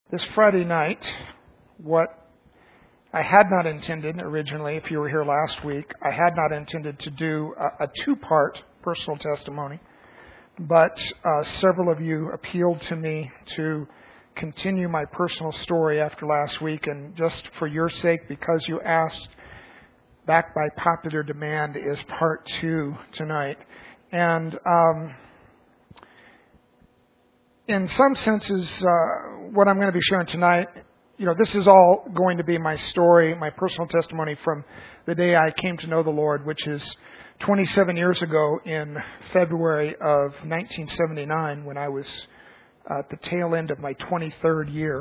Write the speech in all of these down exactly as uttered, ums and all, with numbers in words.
This Friday night, what I had not intended originally, if you were here last week, I had not intended to do a, a two-part personal testimony, but uh, several of you appealed to me to continue my personal story after last week, and just for your sake, because you asked, back by popular demand, is part two tonight. And um, in some senses, uh, what I'm going to be sharing tonight, you know, this is all going to be my story, my personal testimony from the day I came to know the Lord, which is twenty-seven years ago in February of nineteen seventy-nine, when I was at the tail end of my twenty-third year.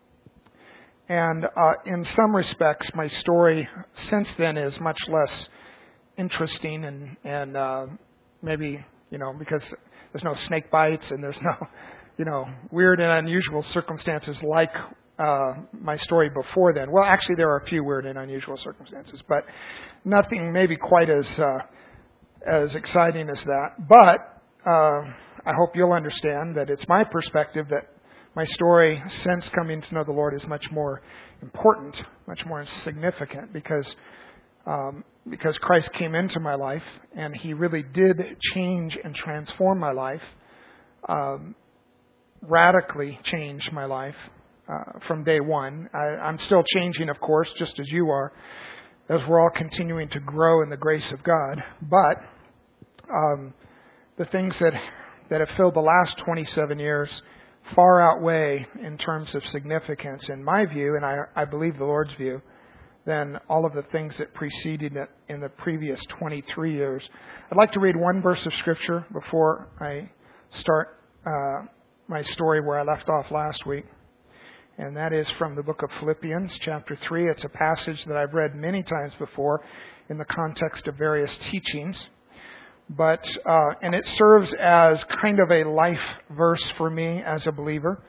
And uh, in some respects, my story since then is much less interesting and, and uh, maybe, you know, because there's no snake bites and there's no, you know, weird and unusual circumstances like uh, my story before then. Well, actually, there are a few weird and unusual circumstances, but nothing maybe quite as uh, as exciting as that. But uh, I hope you'll understand that it's my perspective that my story since coming to know the Lord is much more important, much more significant, because um, because Christ came into my life and He really did change and transform my life, um, radically change my life uh, from day one. I, I'm still changing, of course, just as you are, as we're all continuing to grow in the grace of God. But um, the things that that have filled the last twenty-seven years far outweigh in terms of significance, in my view, and I, I believe the Lord's view, than all of the things that preceded it in the previous twenty-three years. I'd like to read one verse of Scripture before I start uh, my story where I left off last week, and that is from the book of Philippians, chapter three. It's a passage that I've read many times before in the context of various teachings. But uh, and it serves as kind of a life verse for me as a believer.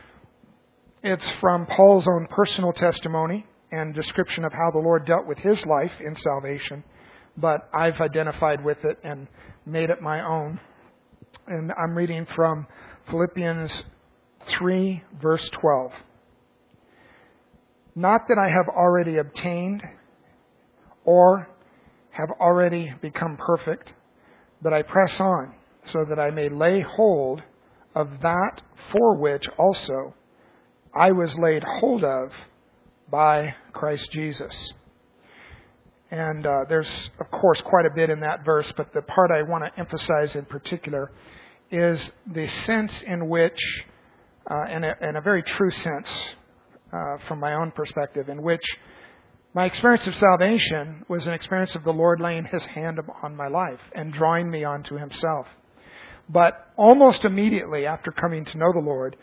It's from Paul's own personal testimony and description of how the Lord dealt with his life in salvation. But I've identified with it and made it my own. And I'm reading from Philippians three, verse twelve. Not that I have already obtained or have already become perfect, but I press on so that I may lay hold of that for which also I was laid hold of by Christ Jesus. And uh, there's, of course, quite a bit in that verse, but the part I want to emphasize in particular is the sense in which, uh, in, a, in a very true sense, uh, from my own perspective, in which my experience of salvation was an experience of the Lord laying His hand upon my life and drawing me onto Himself. But almost immediately after coming to know the Lord,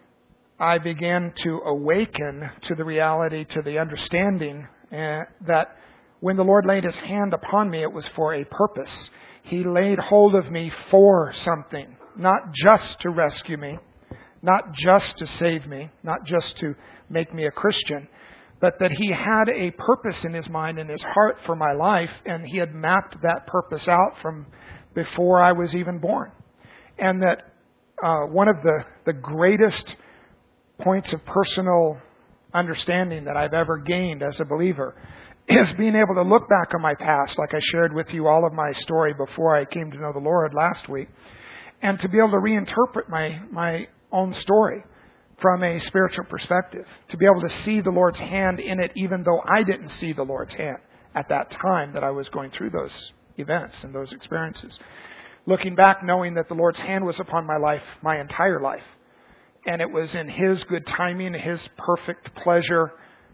I began to awaken to the reality, to the understanding uh, that when the Lord laid His hand upon me, it was for a purpose. He laid hold of me for something, not just to rescue me, not just to save me, not just to make me a Christian, but that He had a purpose in His mind and His heart for my life, and He had mapped that purpose out from before I was even born. And that uh, one of the, the greatest points of personal understanding that I've ever gained as a believer is being able to look back on my past, like I shared with you all of my story before I came to know the Lord last week, and to be able to reinterpret my, my own story from a spiritual perspective, to be able to see the Lord's hand in it, even though I didn't see the Lord's hand at that time that I was going through those events and those experiences. Looking back, knowing that the Lord's hand was upon my life, my entire life, and it was in His good timing, His perfect pleasure.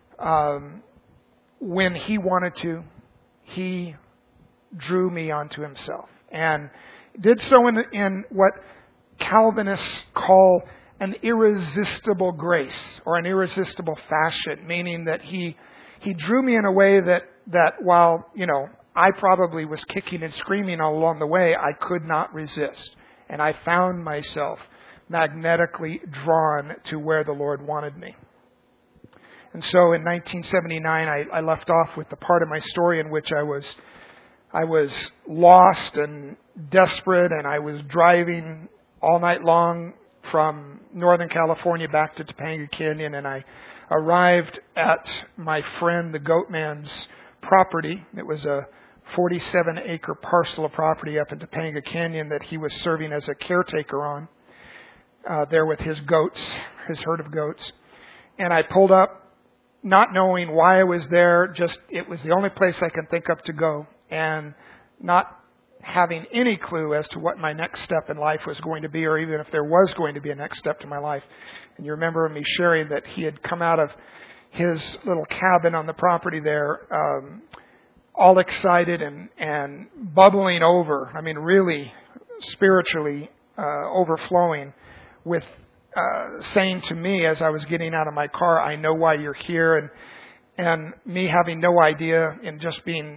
Um, when He wanted to, He drew me onto Himself, and did so in, in what Calvinists call an irresistible grace, or an irresistible fashion, meaning that he he drew me in a way that, that while, you know, I probably was kicking and screaming all along the way, I could not resist. And I found myself magnetically drawn to where the Lord wanted me. And so in nineteen seventy-nine, I, I left off with the part of my story in which I was I was lost and desperate, and I was driving all night long from Northern California back to Topanga Canyon, and I arrived at my friend the Goat Man's property. It was a forty-seven acre parcel of property up in Topanga Canyon that he was serving as a caretaker on, uh, there with his goats, his herd of goats. And I pulled up, not knowing why I was there, just it was the only place I can think of to go, and not having any clue as to what my next step in life was going to be, or even if there was going to be a next step to my life. And you remember me sharing that he had come out of his little cabin on the property there, um, all excited and, and bubbling over. I mean, really spiritually uh, overflowing with uh, saying to me as I was getting out of my car, "I know why you're here," and and me having no idea and just being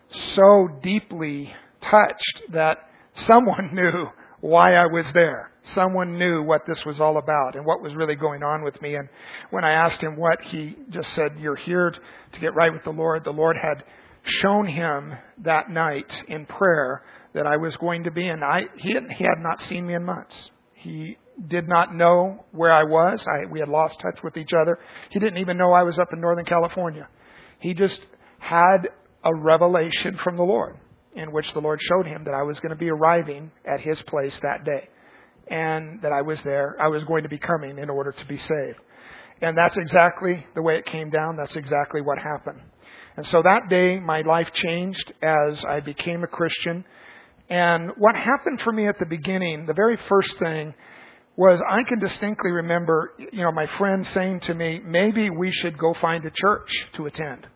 so deeply touched that someone knew why I was there. Someone knew what this was all about and what was really going on with me. And when I asked him what, he just said, "You're here to get right with the Lord." The Lord had shown him that night in prayer that I was going to be, and I he had, he had not seen me in months. He did not know where I was. I, we had lost touch with each other. He didn't even know I was up in Northern California. He just had a revelation from the Lord in which the Lord showed him that I was going to be arriving at his place that day, and that I was there. I was going to be coming in order to be saved. And that's exactly the way it came down. That's exactly what happened. And so that day, my life changed as I became a Christian. And what happened for me at the beginning, the very first thing, was I can distinctly remember, you know, my friend saying to me, "Maybe we should go find a church to attend."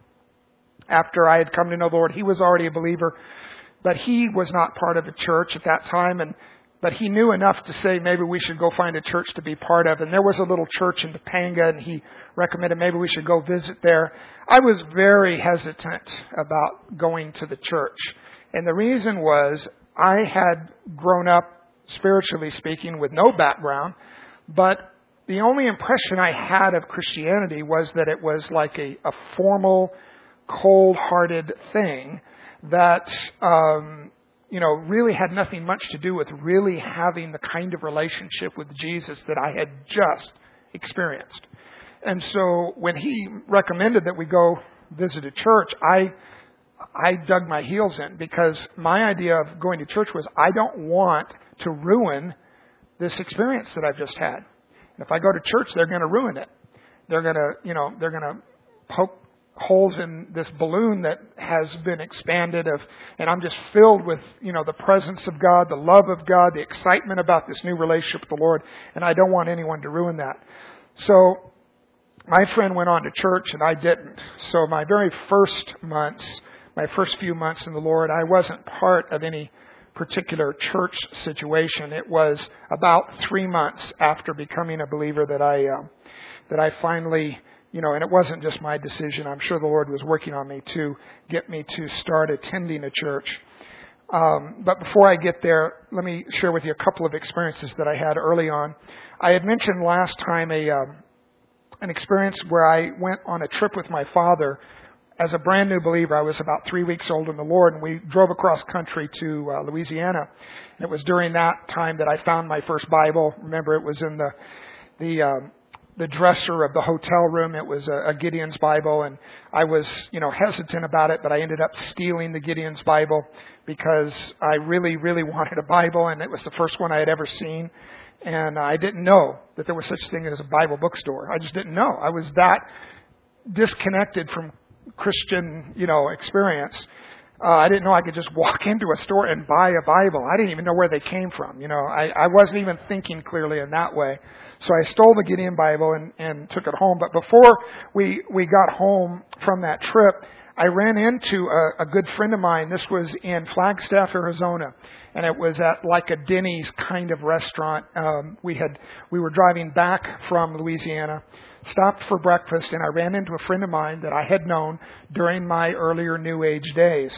After I had come to know the Lord, he was already a believer, but he was not part of a church at that time. And but he knew enough to say maybe we should go find a church to be part of. And there was a little church in Topanga, and he recommended maybe we should go visit there. I was very hesitant about going to the church. And the reason was I had grown up, spiritually speaking, with no background, but the only impression I had of Christianity was that it was like a, a formal, cold-hearted thing that, um, you know, really had nothing much to do with really having the kind of relationship with Jesus that I had just experienced. And so when he recommended that we go visit a church, I I dug my heels in, because my idea of going to church was I don't want to ruin this experience that I've just had. And if I go to church, they're going to ruin it. They're going to, you know, they're going to poke holes in this balloon that has been expanded of, and I'm just filled with, you know, the presence of God, the love of God, the excitement about this new relationship with the Lord, and I don't want anyone to ruin that. So my friend went on to church and I didn't. So my very first months, my first few months in the Lord, I wasn't part of any particular church situation. It was about three months after becoming a believer that I, uh, that I finally, you know, and it wasn't just my decision. I'm sure the Lord was working on me to get me to start attending a church. Um, but before I get there, let me share with you a couple of experiences that I had early on. I had mentioned last time a um, an experience where I went on a trip with my father. As a brand new believer, I was about three weeks old in the Lord, and we drove across country to uh, Louisiana. And it was during that time that I found my first Bible. Remember, it was in the the um, the dresser of the hotel room. It was a, a Gideon's Bible, and I was, you know, hesitant about it, but I ended up stealing the Gideon's Bible because I really, really wanted a Bible, and it was the first one I had ever seen. And I didn't know that there was such a thing as a Bible bookstore. I just didn't know. I was that disconnected from Christian, you know, experience. Uh, I didn't know I could just walk into a store and buy a Bible. I didn't even know where they came from. You know, I, I wasn't even thinking clearly in that way. So I stole the Gideon Bible and, and took it home. But before we, we got home from that trip, I ran into a, a good friend of mine. This was in Flagstaff, Arizona, and it was at like a Denny's kind of restaurant. Um, we had we were driving back from Louisiana, stopped for breakfast, and I ran into a friend of mine that I had known during my earlier New Age days.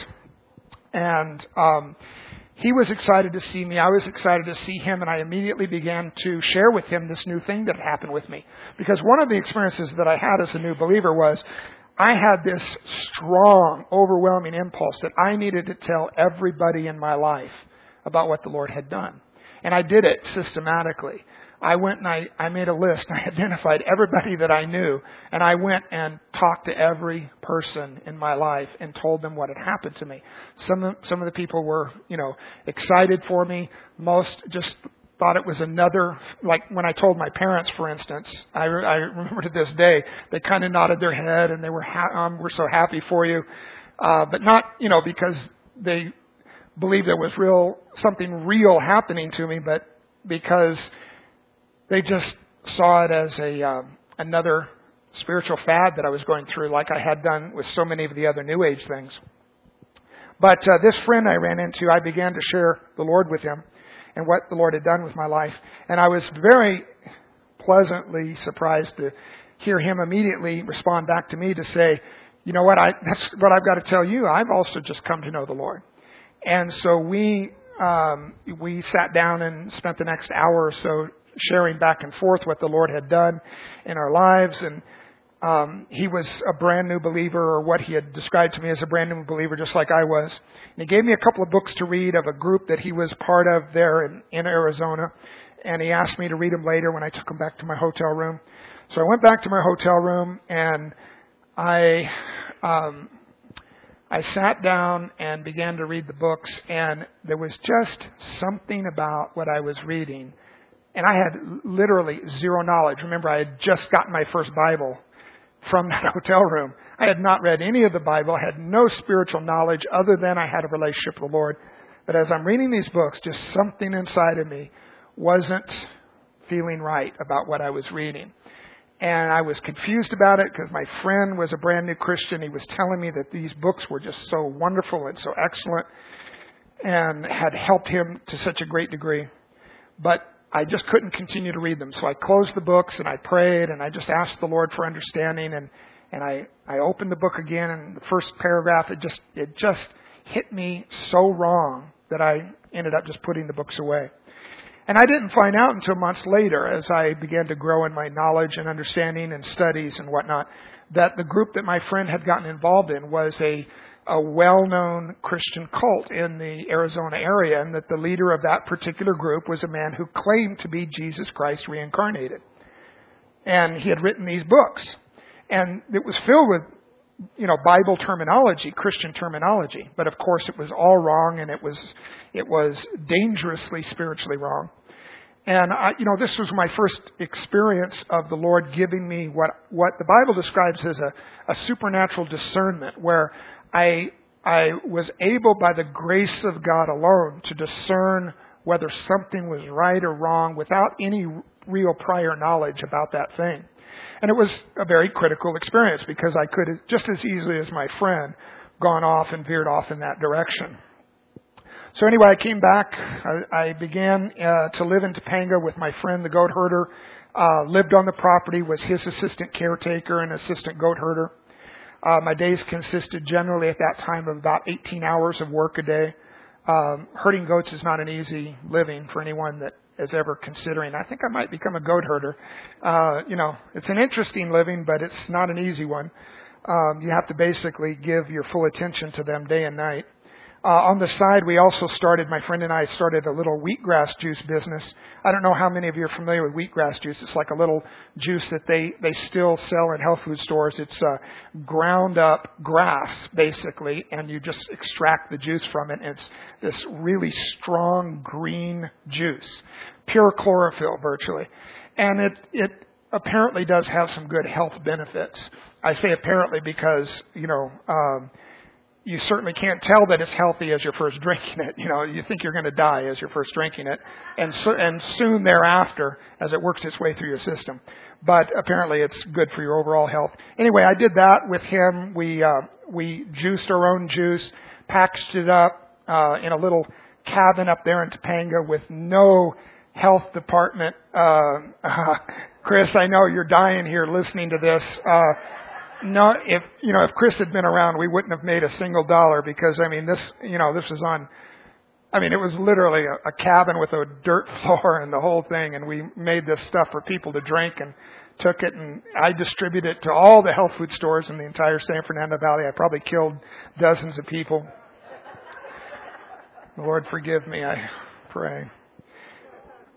And um, he was excited to see me. I was excited to see him, and I immediately began to share with him this new thing that happened with me. Because one of the experiences that I had as a new believer was I had this strong, overwhelming impulse that I needed to tell everybody in my life about what the Lord had done. And I did it systematically. I went and I, I made a list. I identified everybody that I knew, and I went and talked to every person in my life and told them what had happened to me. Some of, some of the people were, you know, excited for me. Most just thought it was another, like when I told my parents, for instance, I, I remember to this day, they kind of nodded their head and they were, ha- um, we're so happy for you. Uh, but not, you know, because they believed there was real, something real happening to me, but because they just saw it as a, um, another spiritual fad that I was going through, like I had done with so many of the other New Age things. But uh, this friend I ran into, I began to share the Lord with him and what the Lord had done with my life. And I was very pleasantly surprised to hear him immediately respond back to me to say, you know what, I, that's what I've got to tell you. I've also just come to know the Lord. And so we um, we sat down and spent the next hour or so sharing back and forth what the Lord had done in our lives. And um, he was a brand new believer, or what he had described to me as a brand new believer, just like I was. And he gave me a couple of books to read of a group that he was part of there in, in Arizona. And he asked me to read them later when I took him back to my hotel room. So I went back to my hotel room and I um, I sat down and began to read the books, and there was just something about what I was reading. And I had literally zero knowledge. Remember, I had just gotten my first Bible from that hotel room. I had not read any of the Bible. I had no spiritual knowledge other than I had a relationship with the Lord. But as I'm reading these books, just something inside of me wasn't feeling right about what I was reading. And I was confused about it because my friend was a brand new Christian. He was telling me that these books were just so wonderful and so excellent and had helped him to such a great degree. But I just couldn't continue to read them. So I closed the books and I prayed and I just asked the Lord for understanding. And, and I, I opened the book again, and the first paragraph, it just, it just hit me so wrong that I ended up just putting the books away. And I didn't find out until months later, as I began to grow in my knowledge and understanding and studies and whatnot, that the group that my friend had gotten involved in was a, a well-known Christian cult in the Arizona area, and that the leader of that particular group was a man who claimed to be Jesus Christ reincarnated. And he had written these books. And it was filled with, you know, Bible terminology, Christian terminology. But of course it was all wrong, and it was it was dangerously spiritually wrong. And I, you know, this was my first experience of the Lord giving me what what the Bible describes as a, a supernatural discernment, where I I was able, by the grace of God alone, to discern whether something was right or wrong without any real prior knowledge about that thing. And it was a very critical experience, because I could, just as easily as my friend, gone off and veered off in that direction. So anyway, I came back. I, I began uh, to live in Topanga with my friend, the goat herder. Uh, lived on the property, was his assistant caretaker and assistant goat herder. Uh, my days consisted generally at that time of about eighteen hours of work a day. Um, herding goats is not an easy living for anyone that is ever considering, I think I might become a goat herder. Uh, you know, it's an interesting living, but it's not an easy one. Um, you have to basically give your full attention to them day and night. Uh, on the side, we also started, my friend and I started a little wheatgrass juice business. I don't know how many of you are familiar with wheatgrass juice. It's like a little juice that they, they still sell in health food stores. It's uh, ground up grass, basically, and you just extract the juice from it. And it's this really strong green juice, pure chlorophyll virtually. And it, it apparently does have some good health benefits. I say apparently because, you know, um, you certainly can't tell that it's healthy as you're first drinking it. You know, you think you're going to die as you're first drinking it, and so, and soon thereafter as it works its way through your system. But apparently it's good for your overall health. Anyway, I did that with him. We uh, we juiced our own juice, packaged it up uh, in a little cabin up there in Topanga with no health department. Uh, uh, Chris, I know you're dying here listening to this. Uh, No, if, you know, if Chris had been around, we wouldn't have made a single dollar, because, I mean, this, you know, this was on, I mean, it was literally a, a cabin with a dirt floor and the whole thing. And we made this stuff for people to drink and took it, and I distributed it to all the health food stores in the entire San Fernando Valley. I probably killed dozens of people. Lord, forgive me, I pray.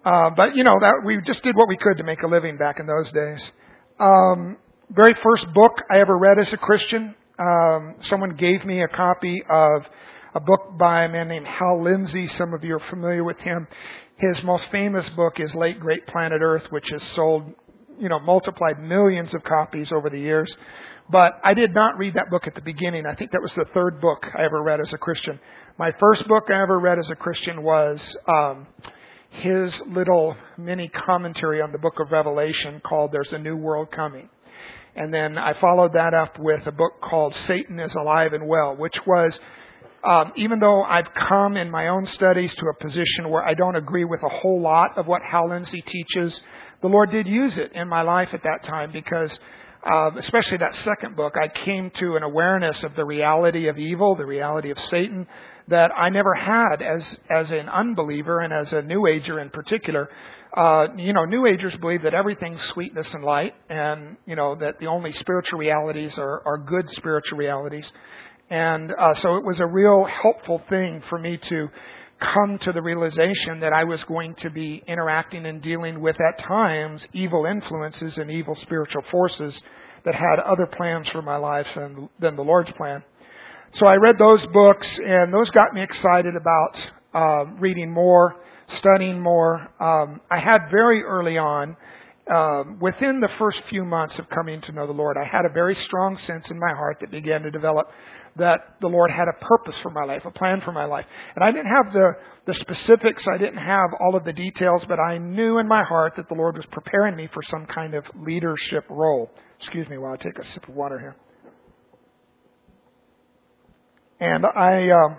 Uh, but, you know, that we just did what we could to make a living back in those days. Um, very first book I ever read as a Christian, um, someone gave me a copy of a book by a man named Hal Lindsey. Some of you are familiar with him. His most famous book is Late Great Planet Earth, which has sold, you know, multiplied millions of copies over the years. But I did not read that book at the beginning. I think that was the third book I ever read as a Christian. My first book I ever read as a Christian was um, his little mini commentary on the book of Revelation called There's a New World Coming. And then I followed that up with a book called Satan is Alive and Well, which was, um, even though I've come in my own studies to a position where I don't agree with a whole lot of what Hal Lindsey teaches, the Lord did use it in my life at that time because Uh, especially that second book, I came to an awareness of the reality of evil, the reality of Satan, that I never had as as an unbeliever and as a New Ager in particular. Uh, you know, New Agers believe that everything's sweetness and light, and you know that the only spiritual realities are, are good spiritual realities. And uh, so it was a real helpful thing for me to come to the realization that I was going to be interacting and dealing with, at times, evil influences and evil spiritual forces that had other plans for my life than, than the Lord's plan. So I read those books, and those got me excited about uh, reading more, studying more. Um, I had very early on, uh, within the first few months of coming to know the Lord, I had a very strong sense in my heart that began to develop that the Lord had a purpose for my life, a plan for my life. And I didn't have the, the specifics, I didn't have all of the details, but I knew in my heart that the Lord was preparing me for some kind of leadership role. Excuse me while I take a sip of water here. And I um,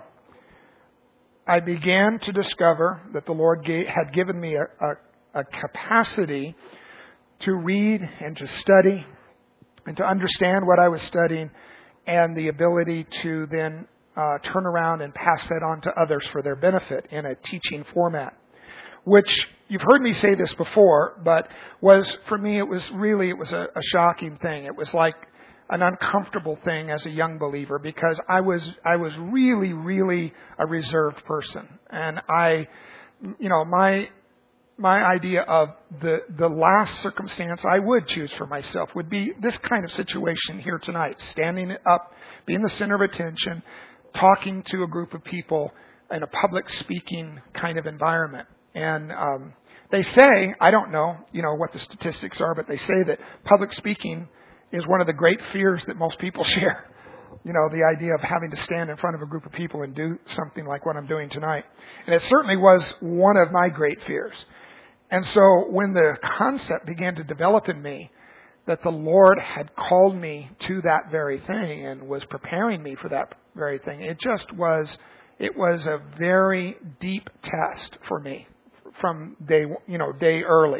I began to discover that the Lord gave, had given me a, a, a capacity to read and to study and to understand what I was studying, and the ability to then uh, turn around and pass that on to others for their benefit in a teaching format. Which, you've heard me say this before, but was, for me, it was really, it was a, a shocking thing. It was like an uncomfortable thing as a young believer, because I was, I was really, really a reserved person. And I, you know, my, My idea of the, the last circumstance I would choose for myself would be this kind of situation here tonight. Standing up, being the center of attention, talking to a group of people in a public speaking kind of environment. And um, they say, I don't know, you know, what the statistics are, but they say that public speaking is one of the great fears that most people share. You know, the idea of having to stand in front of a group of people and do something like what I'm doing tonight. And it certainly was one of my great fears. And so when the concept began to develop in me that the Lord had called me to that very thing and was preparing me for that very thing, it just was, it was a very deep test for me from day, you know, day early.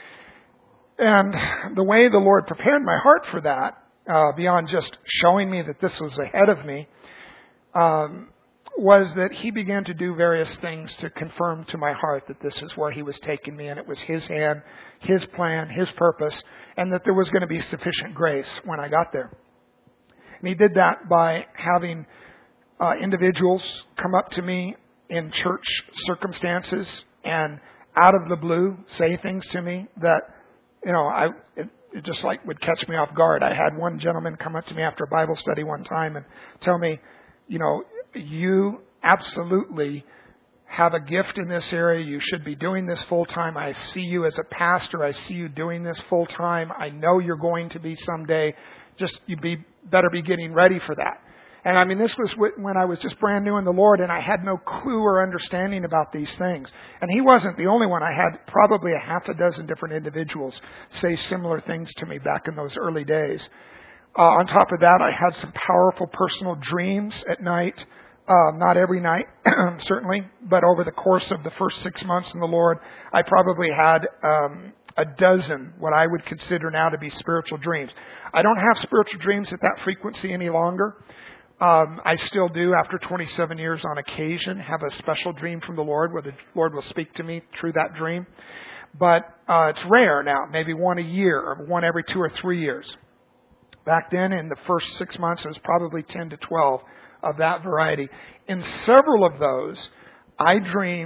And the way the Lord prepared my heart for that, uh, beyond just showing me that this was ahead of me, um, was that He began to do various things to confirm to my heart that this is where He was taking me, and it was His hand, His plan, His purpose, and that there was going to be sufficient grace when I got there. And He did that by having uh, individuals come up to me in church circumstances and out of the blue say things to me that, you know, I it, it just like would catch me off guard. I had one gentleman come up to me after a Bible study one time and tell me, you know, you absolutely have a gift in this area. You should be doing this full time. I see you as a pastor. I see you doing this full time. I know you're going to be someday. Just you be better be getting ready for that. And I mean, this was when I was just brand new in the Lord, and I had no clue or understanding about these things. And he wasn't the only one. I had probably a half a dozen different individuals say similar things to me back in those early days. Uh, on top of that, I had some powerful personal dreams at night. Uh, not every night, certainly, but over the course of the first six months in the Lord, I probably had um, a dozen what I would consider now to be spiritual dreams. I don't have spiritual dreams at that frequency any longer. Um, I still do, after twenty-seven years on occasion, have a special dream from the Lord where the Lord will speak to me through that dream. But uh, it's rare now, maybe one a year or one every two or three years. Back then, in the first six months, it was probably ten to twelve of that variety. In several of those, I dreamed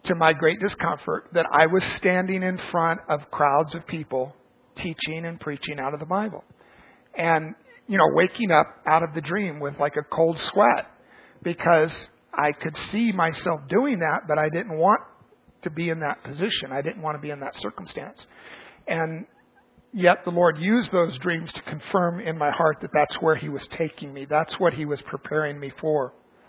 to my great discomfort, that I was standing in front of crowds of people teaching and preaching out of the Bible. And, you know, waking up out of the dream with like a cold sweat because I could see myself doing that, but I didn't want to be in that position. I didn't want to be in that circumstance. And yet the Lord used those dreams to confirm in my heart that that's where He was taking me. That's what He was preparing me for.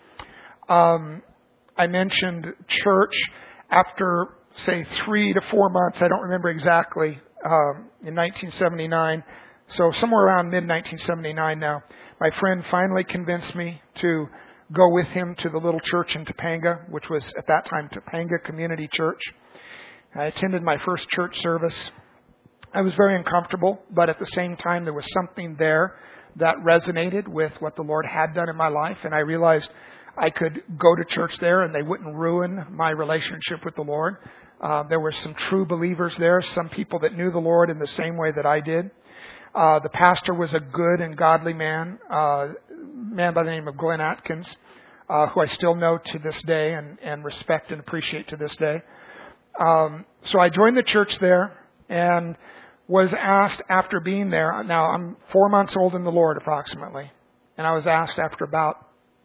Um, I mentioned church after, say, three to four months. I don't remember exactly, um, in nineteen seventy-nine. So somewhere around mid nineteen seventy-nine now, my friend finally convinced me to go with him to the little church in Topanga, which was at that time Topanga Community Church. I attended my first church service. I was very uncomfortable, but at the same time there was something there that resonated with what the Lord had done in my life, and I realized I could go to church there and they wouldn't ruin my relationship with the Lord. Uh, there were some true believers there, some people that knew the Lord in the same way that I did. Uh, the pastor was a good and godly man, uh, man by the name of Glenn Atkins, uh, who I still know to this day and, and respect and appreciate to this day. Um, so I joined the church there and was asked after being there. Now I'm four months old in the Lord approximately, and I was asked after about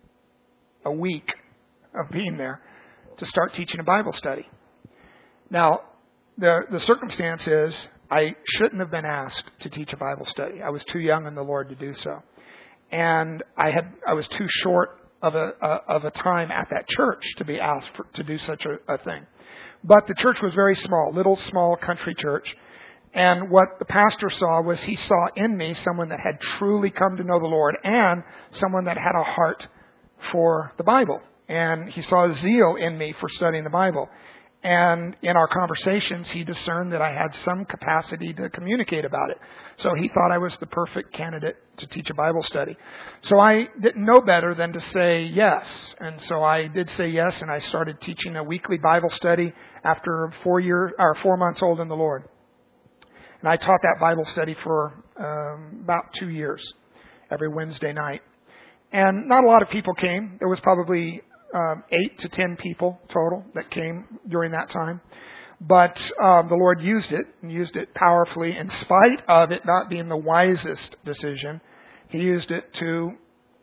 a week of being there to start teaching a Bible study. Now the the circumstance is I shouldn't have been asked to teach a Bible study. I was too young in the Lord to do so. And I had I was too short of a, a of a time at that church to be asked for, to do such a, a thing. But the church was very small, little small country church. And what the pastor saw was he saw in me someone that had truly come to know the Lord and someone that had a heart for the Bible. And he saw a zeal in me for studying the Bible. And in our conversations, he discerned that I had some capacity to communicate about it. So he thought I was the perfect candidate to teach a Bible study. So I didn't know better than to say yes. And so I did say yes, and I started teaching a weekly Bible study after four years or four months old in the Lord. And I taught that Bible study for um, about two years, every Wednesday night. And not a lot of people came. There was probably Um, eight to ten people total that came during that time. But um, the Lord used it, and used it powerfully. In spite of it not being the wisest decision, He used it to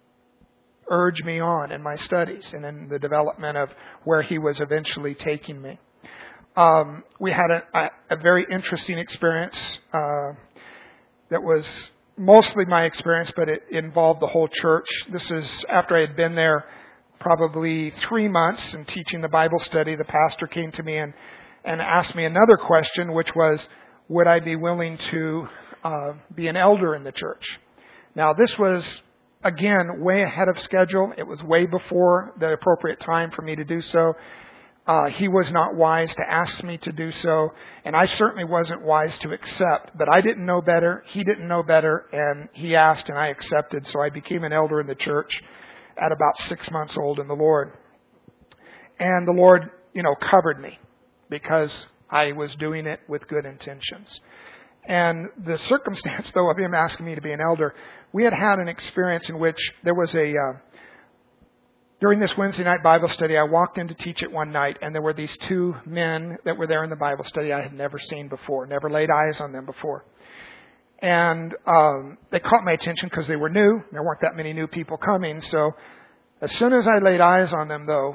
urge me on in my studies and in the development of where He was eventually taking me. Um, we had a, a, a very interesting experience uh, that was mostly my experience, but it involved the whole church. This is after I had been there probably three months in teaching the Bible study. The pastor came to me and, and asked me another question, which was, would I be willing to uh, be an elder in the church? Now, this was, again, way ahead of schedule. It was way before the appropriate time for me to do so. Uh, he was not wise to ask me to do so, and I certainly wasn't wise to accept. But I didn't know better. He didn't know better, and he asked, and I accepted. So I became an elder in the church at about six months old in the Lord. And the Lord, you know, covered me because I was doing it with good intentions. And the circumstance, though, of Him asking me to be an elder, we had had an experience in which there was a, uh, during this Wednesday night Bible study, I walked in to teach it one night, and there were these two men that were there in the Bible study I had never seen before, never laid eyes on them before. And um, they caught my attention because they were new. There weren't that many new people coming. So as soon as I laid eyes on them, though,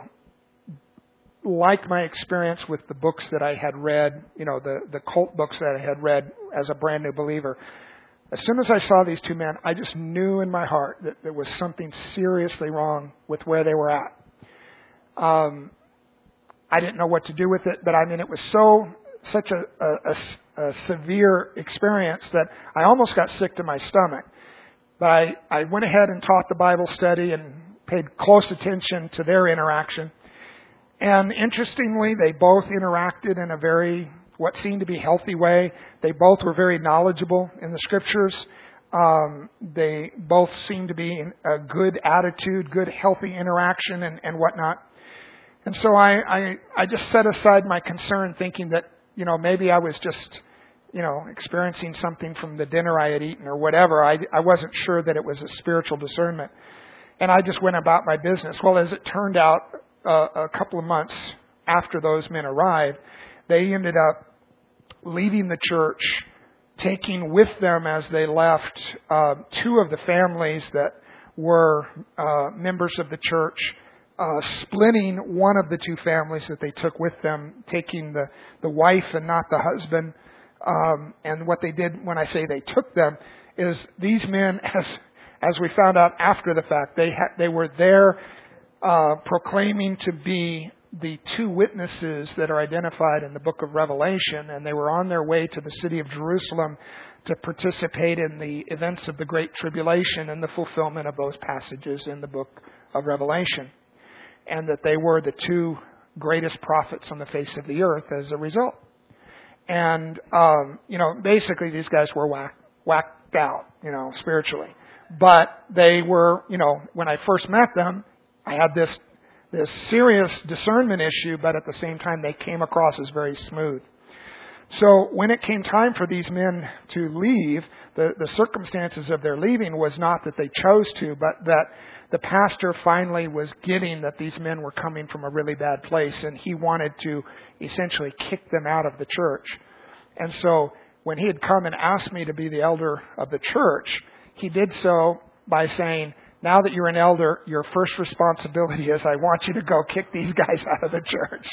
like my experience with the books that I had read, you know, the, the cult books that I had read as a brand new believer, as soon as I saw these two men, I just knew in my heart that there was something seriously wrong with where they were at. Um, I didn't know what to do with it, but I mean, it was so... such a, a, a severe experience that I almost got sick to my stomach. But I, I went ahead and taught the Bible study and paid close attention to their interaction. And interestingly, they both interacted in a very, what seemed to be healthy way. They both were very knowledgeable in the Scriptures. Um, they both seemed to be in a good attitude, good, healthy interaction and, and whatnot. And so I, I, I just set aside my concern thinking that, you know, maybe I was just, you know, experiencing something from the dinner I had eaten or whatever. I, I wasn't sure that it was a spiritual discernment. And I just went about my business. Well, as it turned out, uh, a couple of months after those men arrived, they ended up leaving the church, taking with them as they left uh, two of the families that were uh, members of the church, uh, splitting one of the two families that they took with them, taking the, the wife and not the husband. Um, and what they did, when I say they took them, is these men, as as we found out after the fact, they ha- they were there uh, proclaiming to be the two witnesses that are identified in the book of Revelation, and they were on their way to the city of Jerusalem to participate in the events of the Great Tribulation and the fulfillment of those passages in the book of Revelation. And that they were the two greatest prophets on the face of the earth as a result. And, um, you know, basically these guys were whack, whacked out, you know, spiritually. But they were, you know, when I first met them, I had this this serious discernment issue, but at the same time they came across as very smooth. So when it came time for these men to leave, the, the circumstances of their leaving was not that they chose to, but that the pastor finally was getting that these men were coming from a really bad place, and he wanted to essentially kick them out of the church. And so when he had come and asked me to be the elder of the church, he did so by saying, now that you're an elder, your first responsibility is I want you to go kick these guys out of the church.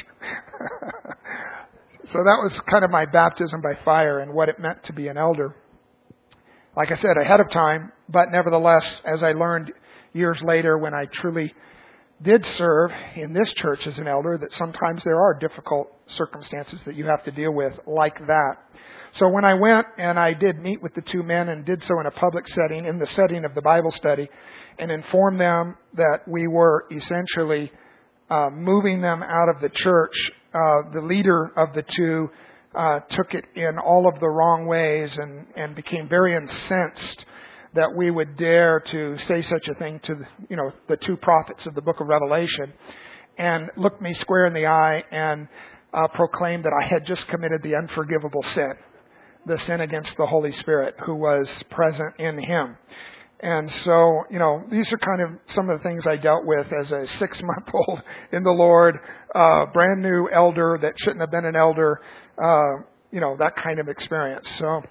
So that was kind of my baptism by fire and what it meant to be an elder. Like I said, ahead of time, but nevertheless, as I learned years later when I truly did serve in this church as an elder, that sometimes there are difficult circumstances that you have to deal with like that. So when I went and I did meet with the two men and did so in a public setting, in the setting of the Bible study, and informed them that we were essentially uh, moving them out of the church, uh, the leader of the two uh, took it in all of the wrong ways and, and became very incensed that we would dare to say such a thing to, you know, the two prophets of the book of Revelation, and looked me square in the eye and uh, proclaimed that I had just committed the unforgivable sin, the sin against the Holy Spirit who was present in him. And so, you know, these are kind of some of the things I dealt with as a six-month-old in the Lord, uh, brand new elder that shouldn't have been an elder, uh, you know, that kind of experience. So,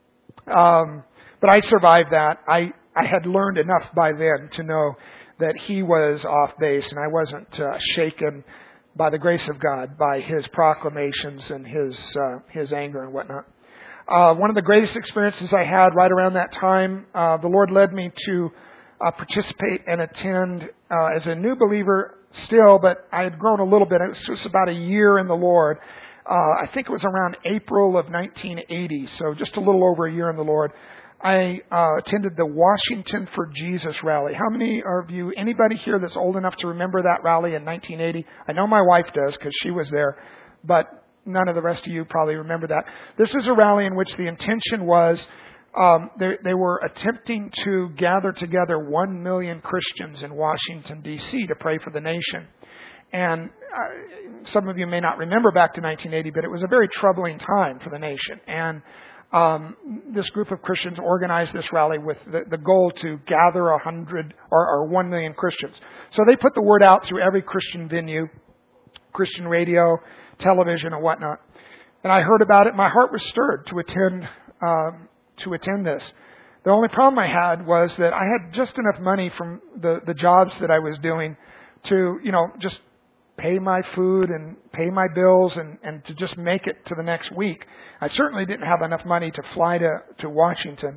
um, but I survived that. I, I had learned enough by then to know that he was off base, and I wasn't uh, shaken by the grace of God, by his proclamations and his uh, his anger and whatnot. Uh, one of the greatest experiences I had right around that time, uh, the Lord led me to uh, participate and attend uh, as a new believer still, but I had grown a little bit. It was just about a year in the Lord. Uh, I think it was around April of nineteen eighty, so just a little over a year in the Lord. I uh, attended the Washington for Jesus rally. How many of you, anybody here that's old enough to remember that rally in nineteen eighty? I know my wife does because she was there, but none of the rest of you probably remember that. This is a rally in which the intention was um, they, they were attempting to gather together one million Christians in Washington, D C to pray for the nation. And uh, some of you may not remember back to nineteen eighty, but it was a very troubling time for the nation. And um, this group of Christians organized this rally with the, the goal to gather a hundred or, or one million Christians. So they put the word out through every Christian venue, Christian radio, television, and whatnot. And I heard about it. My heart was stirred to attend uh, to attend this. The only problem I had was that I had just enough money from the, the jobs that I was doing to, you know, just pay my food and pay my bills and, and to just make it to the next week. I certainly didn't have enough money to fly to, to Washington.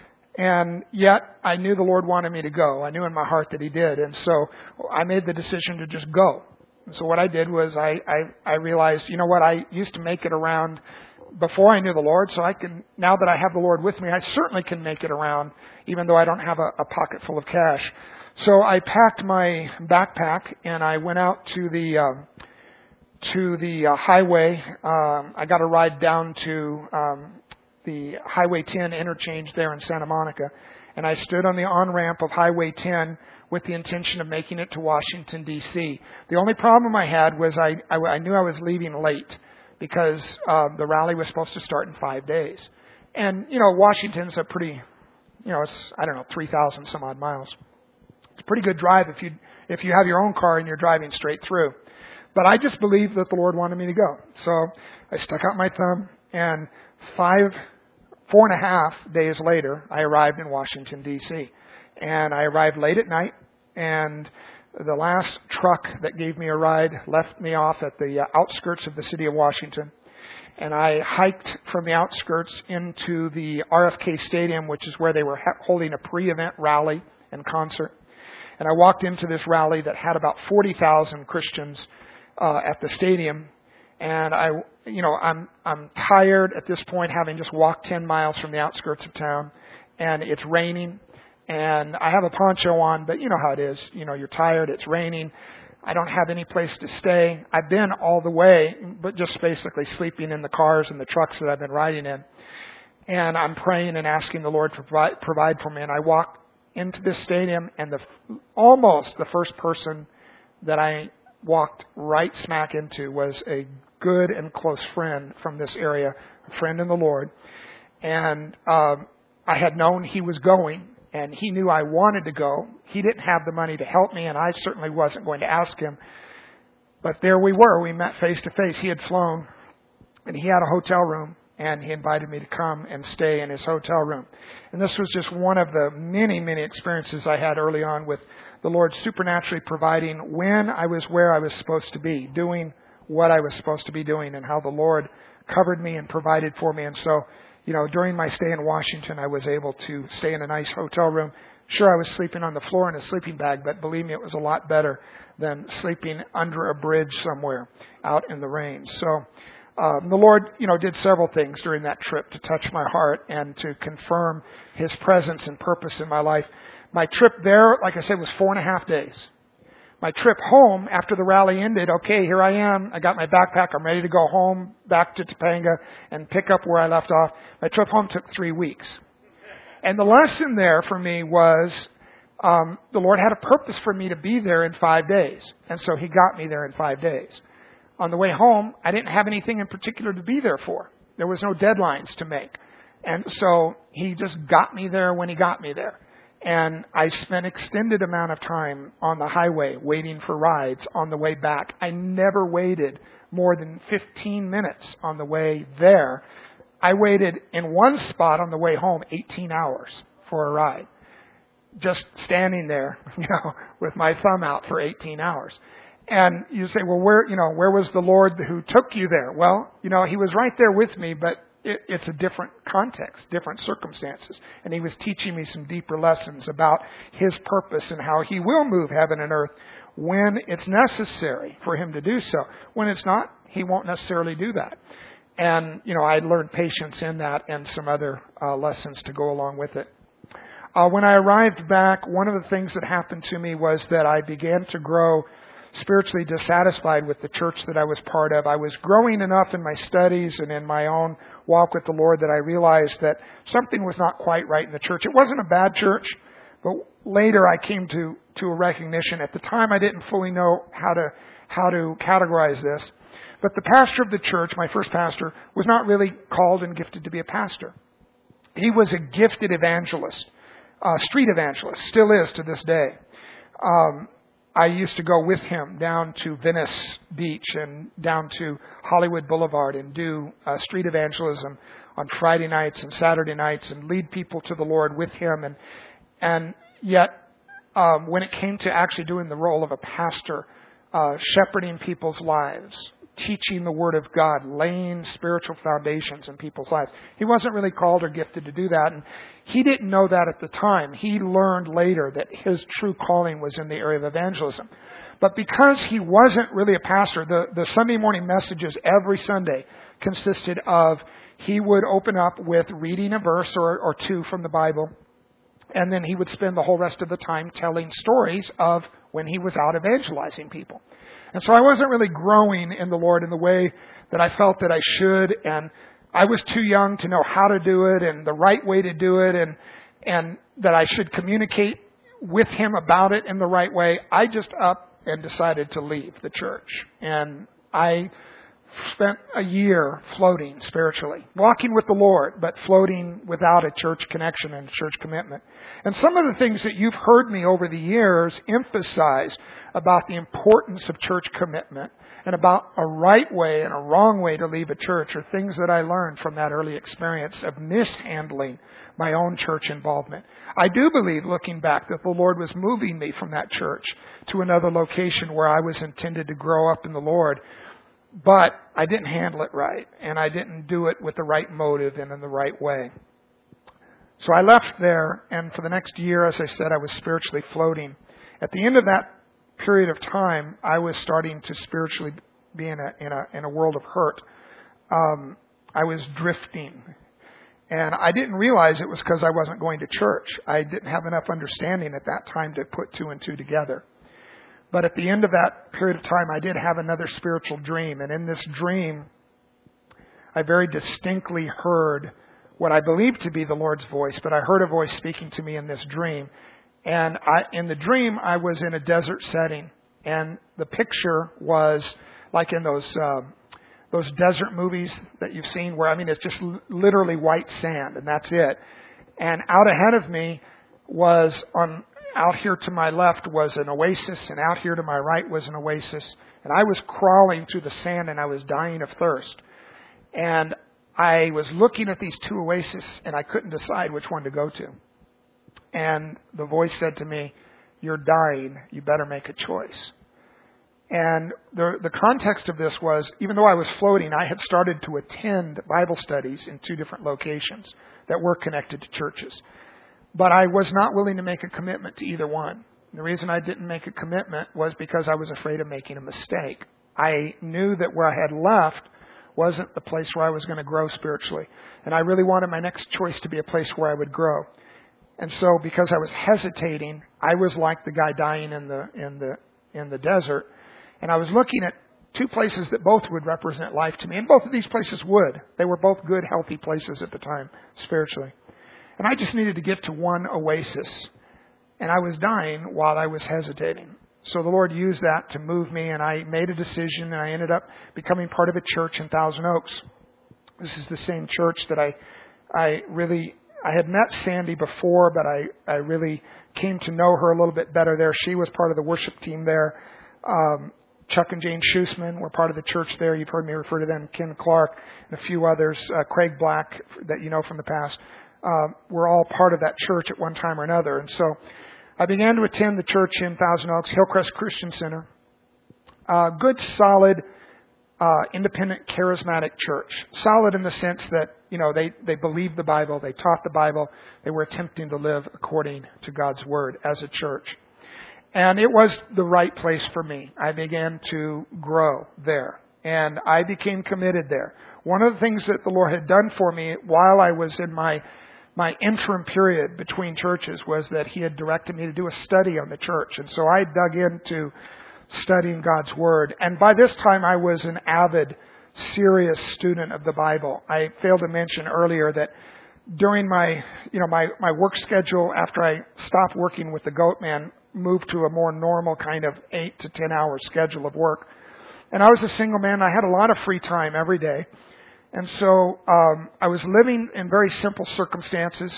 And yet I knew the Lord wanted me to go. I knew in my heart that He did. And so I made the decision to just go. So what I did was I, I, I realized, you know what, I used to make it around before I knew the Lord, so I can, now that I have the Lord with me, I certainly can make it around, even though I don't have a, a pocket full of cash. So I packed my backpack and I went out to the um, to the uh, highway. Um, I got a ride down to um, the Highway ten interchange there in Santa Monica, and I stood on the on-ramp of Highway ten with the intention of making it to Washington, D C. The only problem I had was I, I, I knew I was leaving late because um, the rally was supposed to start in five days. And, you know, Washington's a pretty, you know, it's, I don't know, three thousand some odd miles. It's a pretty good drive if you if you have your own car and you're driving straight through. But I just believed that the Lord wanted me to go. So I stuck out my thumb, and five, four and a half days later, I arrived in Washington, D C And I arrived late at night, and the last truck that gave me a ride left me off at the outskirts of the city of Washington. And I hiked from the outskirts into the R F K Stadium, which is where they were ha- holding a pre-event rally and concert. And I walked into this rally that had about forty thousand Christians uh, at the stadium. And I, you know, I'm I'm tired at this point, having just walked ten miles from the outskirts of town, and it's raining. And I have a poncho on, but you know how it is. You know, you're tired, it's raining. I don't have any place to stay. I've been all the way, but just basically sleeping in the cars and the trucks that I've been riding in. And I'm praying and asking the Lord to provide, provide for me. And I walk into this stadium, and the almost the first person that I walked right smack into was a good and close friend from this area, a friend in the Lord. And um, I had known he was going, and he knew I wanted to go. He didn't have the money to help me, and I certainly wasn't going to ask him. But there we were. We met face to face. He had flown, and he had a hotel room, and he invited me to come and stay in his hotel room. And this was just one of the many, many experiences I had early on with the Lord supernaturally providing when I was where I was supposed to be, doing what I was supposed to be doing, and how the Lord covered me and provided for me. And so, you know, during my stay in Washington, I was able to stay in a nice hotel room. Sure, I was sleeping on the floor in a sleeping bag, but believe me, it was a lot better than sleeping under a bridge somewhere out in the rain. So um, the Lord, you know, did several things during that trip to touch my heart and to confirm His presence and purpose in my life. My trip there, like I said, was four and a half days. My trip home after the rally ended, okay, here I am. I got my backpack. I'm ready to go home back to Topanga and pick up where I left off. My trip home took three weeks. And the lesson there for me was um, the Lord had a purpose for me to be there in five days. And so He got me there in five days. On the way home, I didn't have anything in particular to be there for. There was no deadlines to make. And so He just got me there when He got me there. And I spent extended amount of time on the highway waiting for rides on the way back. I never waited more than fifteen minutes on the way there. I waited in one spot on the way home eighteen hours for a ride. Just standing there, you know, with my thumb out for eighteen hours. And you say, well, where, you know, where was the Lord who took you there? Well, you know, He was right there with me, but it, it's a different context, different circumstances. And He was teaching me some deeper lessons about His purpose and how He will move heaven and earth when it's necessary for Him to do so. When it's not, He won't necessarily do that. And, you know, I learned patience in that and some other uh, lessons to go along with it. Uh, when I arrived back, one of the things that happened to me was that I began to grow spiritually dissatisfied with the church that I was part of. I was growing enough in my studies and in my own walk with the Lord that I realized that something was not quite right in the church. It wasn't a bad church, but later I came to, to a recognition. At the time, I didn't fully know how to how to categorize this. But the pastor of the church, my first pastor, was not really called and gifted to be a pastor. He was a gifted evangelist, uh, street evangelist, still is to this day. Um, I used to go with him down to Venice Beach and down to Hollywood Boulevard and do uh, street evangelism on Friday nights and Saturday nights and lead people to the Lord with him. And and yet, um, when it came to actually doing the role of a pastor, uh, shepherding people's lives, teaching the Word of God, laying spiritual foundations in people's lives, he wasn't really called or gifted to do that. And he didn't know that at the time. He learned later that his true calling was in the area of evangelism. But because he wasn't really a pastor, the, the Sunday morning messages every Sunday consisted of, he would open up with reading a verse or, or two from the Bible, and then he would spend the whole rest of the time telling stories of when he was out evangelizing people. And so I wasn't really growing in the Lord in the way that I felt that I should, and I was too young to know how to do it and the right way to do it, and and that I should communicate with him about it in the right way. I just up and decided to leave the church. And I spent a year floating spiritually, walking with the Lord, but floating without a church connection and church commitment. And some of the things that you've heard me over the years emphasize about the importance of church commitment and about a right way and a wrong way to leave a church are things that I learned from that early experience of mishandling my own church involvement. I do believe, looking back, that the Lord was moving me from that church to another location where I was intended to grow up in the Lord. But I didn't handle it right, and I didn't do it with the right motive and in the right way. So I left there, and for the next year, as I said, I was spiritually floating. At the end of that period of time, I was starting to spiritually be in a in a in a world of hurt. Um, I was drifting, and I didn't realize it was because I wasn't going to church. I didn't have enough understanding at that time to put two and two together. But at the end of that period of time, I did have another spiritual dream. And in this dream, I very distinctly heard what I believed to be the Lord's voice. But I heard a voice speaking to me in this dream. And I, in the dream, I was in a desert setting. And the picture was like in those uh, those desert movies that you've seen where, I mean, it's just l- literally white sand. And that's it. And out ahead of me was on... Out here to my left was an oasis, and out here to my right was an oasis. And I was crawling through the sand, and I was dying of thirst. And I was looking at these two oases, and I couldn't decide which one to go to. And the voice said to me, "You're dying. You better make a choice." And the the context of this was, even though I was floating, I had started to attend Bible studies in two different locations that were connected to churches. But I was not willing to make a commitment to either one. The reason I didn't make a commitment was because I was afraid of making a mistake. I knew that where I had left wasn't the place where I was going to grow spiritually. And I really wanted my next choice to be a place where I would grow. And so because I was hesitating, I was like the guy dying in the in the in the desert. And I was looking at two places that both would represent life to me. And both of these places would. They were both good, healthy places at the time, spiritually. And I just needed to get to one oasis. And I was dying while I was hesitating. So the Lord used that to move me, and I made a decision, and I ended up becoming part of a church in Thousand Oaks. This is the same church that I I really, I had met Sandy before, but I, I really came to know her a little bit better there. She was part of the worship team there. Um, Chuck and Jane Schussman were part of the church there. You've heard me refer to them. Ken Clark and a few others. Uh, Craig Black, that you know from the past. Uh, were all part of that church at one time or another. And so I began to attend the church in Thousand Oaks, Hillcrest Christian Center. Uh, good, solid, uh, independent, charismatic church. Solid in the sense that, you know, they, they believed the Bible, they taught the Bible, they were attempting to live according to God's Word as a church. And it was the right place for me. I began to grow there. And I became committed there. One of the things that the Lord had done for me while I was in my My interim period between churches was that He had directed me to do a study on the church. And so I dug into studying God's Word. And by this time I was an avid, serious student of the Bible. I failed to mention earlier that during my, you know, my, my work schedule after I stopped working with the Goatman, moved to a more normal kind of eight to ten hour schedule of work. And I was a single man. I had a lot of free time every day. And so um, I was living in very simple circumstances.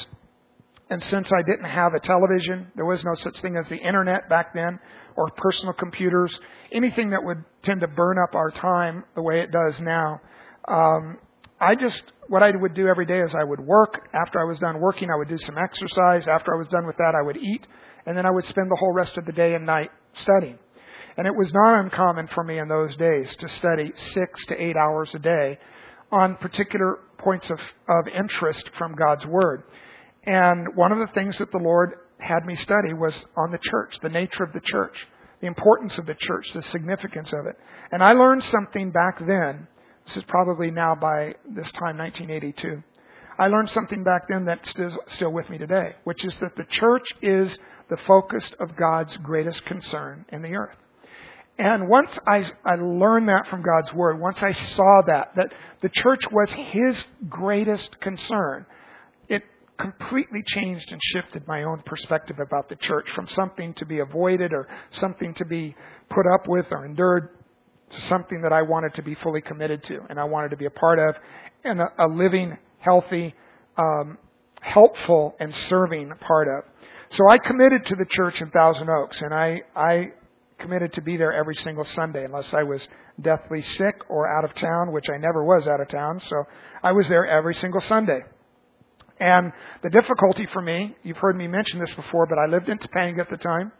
And since I didn't have a television, there was no such thing as the internet back then, or personal computers, anything that would tend to burn up our time the way it does now. Um, I just, what I would do every day is I would work. After I was done working, I would do some exercise. After I was done with that, I would eat. And then I would spend the whole rest of the day and night studying. And it was not uncommon for me in those days to study six to eight hours a day on particular points of, of interest from God's Word. And one of the things that the Lord had me study was on the church, the nature of the church, the importance of the church, the significance of it. And I learned something back then. This is probably now by this time, nineteen eighty-two. I learned something back then that's still, still with me today, which is that the church is the focus of God's greatest concern in the earth. And once I, I learned that from God's Word, once I saw that, that the church was His greatest concern, it completely changed and shifted my own perspective about the church from something to be avoided or something to be put up with or endured to something that I wanted to be fully committed to and I wanted to be a part of, and a, a living, healthy, um, helpful, and serving part of. So I committed to the church in Thousand Oaks, and I, I committed to be there every single Sunday unless I was deathly sick or out of town, which I never was out of town. So I was there every single Sunday. And the difficulty for me, you've heard me mention this before, but I lived in Topanga at the time,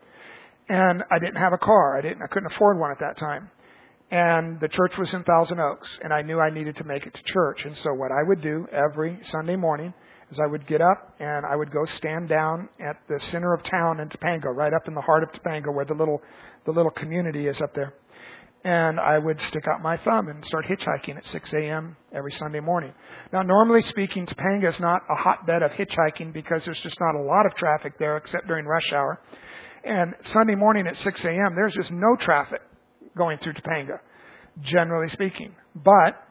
and I didn't have a car. I didn't. I couldn't afford one at that time. And the church was in Thousand Oaks, and I knew I needed to make it to church. And so what I would do every Sunday morning is I would get up and I would go stand down at the center of town in Topanga, right up in the heart of Topanga, where the little the little community is up there. And I would stick out my thumb and start hitchhiking at six a.m. every Sunday morning. Now, normally speaking, Topanga is not a hotbed of hitchhiking because there's just not a lot of traffic there except during rush hour. And Sunday morning at six a.m., there's just no traffic going through Topanga, generally speaking. But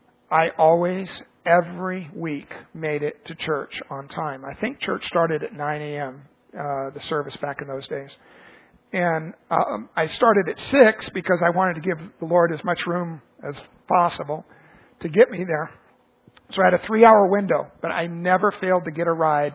I always, every week, made it to church on time. I think church started at nine a.m., uh, the service back in those days. And um, I started at six because I wanted to give the Lord as much room as possible to get me there. So I had a three-hour window, but I never failed to get a ride,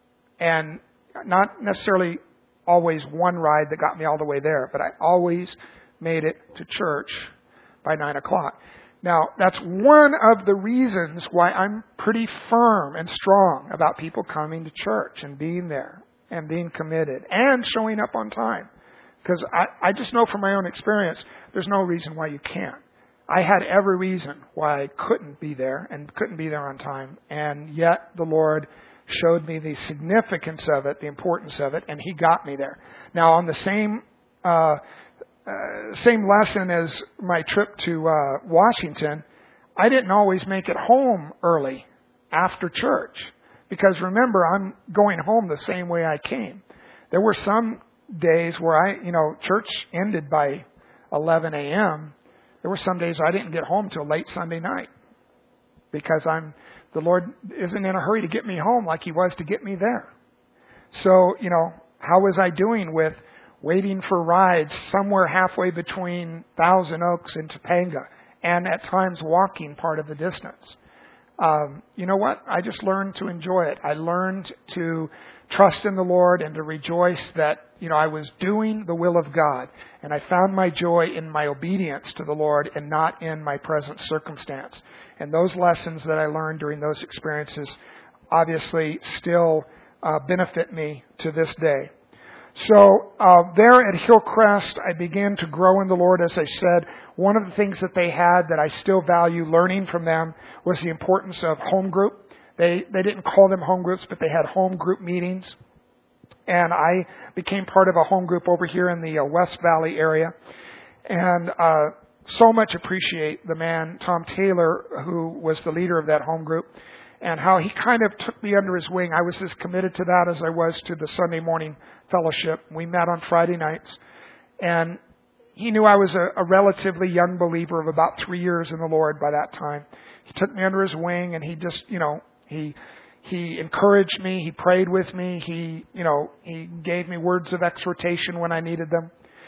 and not necessarily always one ride that got me all the way there, but I always made it to church by nine o'clock. Now, that's one of the reasons why I'm pretty firm and strong about people coming to church and being there and being committed and showing up on time. Because I, I just know from my own experience, there's no reason why you can't. I had every reason why I couldn't be there and couldn't be there on time. And yet the Lord showed me the significance of it, the importance of it, and He got me there. Now, on the same uh, uh, same lesson as my trip to uh, Washington, I didn't always make it home early after church. Because remember, I'm going home the same way I came. There were some days where I, you know, church ended by eleven a.m. There were some days I didn't get home till late Sunday night because I'm, the Lord isn't in a hurry to get me home like He was to get me there. So, you know, how was I doing with waiting for rides somewhere halfway between Thousand Oaks and Topanga, and at times walking part of the distance? Um, you know what? I just learned to enjoy it. I learned to trust in the Lord and to rejoice that, you know, I was doing the will of God. And I found my joy in my obedience to the Lord and not in my present circumstance. And those lessons that I learned during those experiences obviously still uh, benefit me to this day. So uh, there at Hillcrest, I began to grow in the Lord, as I said. One of the things that they had that I still value learning from them was the importance of home group. They they didn't call them home groups, but they had home group meetings. And I became part of a home group over here in the uh, West Valley area. And uh, so much appreciate the man, Tom Taylor, who was the leader of that home group, and how he kind of took me under his wing. I was as committed to that as I was to the Sunday morning fellowship. We met on Friday nights. And he knew I was a, a relatively young believer of about three years in the Lord by that time. He took me under his wing, and he just, you know, he he encouraged me. He prayed with me. He, you know, he gave me words of exhortation when I needed them.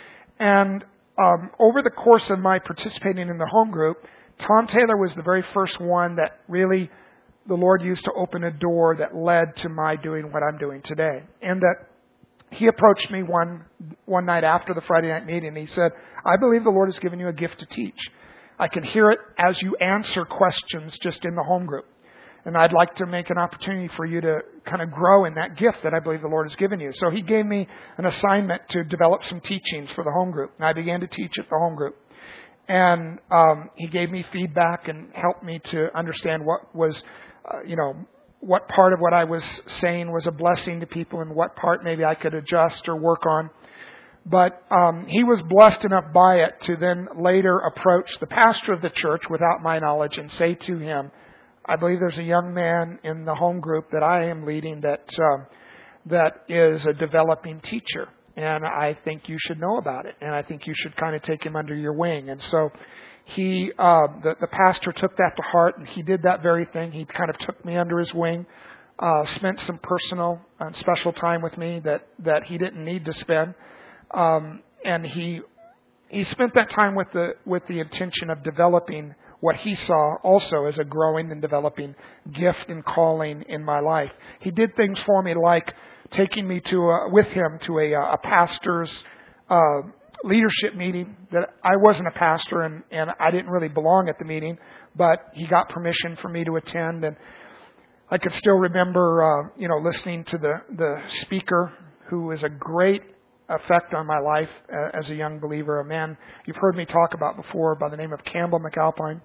And um, over the course of my participating in the home group, Tom Taylor was the very first one that really the Lord used to open a door that led to my doing what I'm doing today. And that he approached me one one night after the Friday night meeting, and he said, I believe the Lord has given you a gift to teach. I can hear it as you answer questions just in the home group. And I'd like to make an opportunity for you to kind of grow in that gift that I believe the Lord has given you. So he gave me an assignment to develop some teachings for the home group. And I began to teach at the home group. And um, he gave me feedback and helped me to understand what was, uh, you know, what part of what I was saying was a blessing to people and what part maybe I could adjust or work on. But um, he was blessed enough by it to then later approach the pastor of the church without my knowledge and say to him, I believe there's a young man in the home group that I am leading that um, that is a developing teacher. And I think you should know about it. And I think you should kind of take him under your wing. And so he, uh, the, the pastor took that to heart, and he did that very thing. He kind of took me under his wing, uh, spent some personal and special time with me that, that he didn't need to spend. Um, and he he spent that time with the with the intention of developing what he saw also as a growing and developing gift and calling in my life. He did things for me like taking me to a, with him to a, a pastor's uh, leadership meeting. That I wasn't a pastor and, and I didn't really belong at the meeting, but he got permission for me to attend. And I could still remember, uh, you know, listening to the, the speaker, who was a great effect on my life uh, as a young believer, a man you've heard me talk about before by the name of Campbell McAlpine.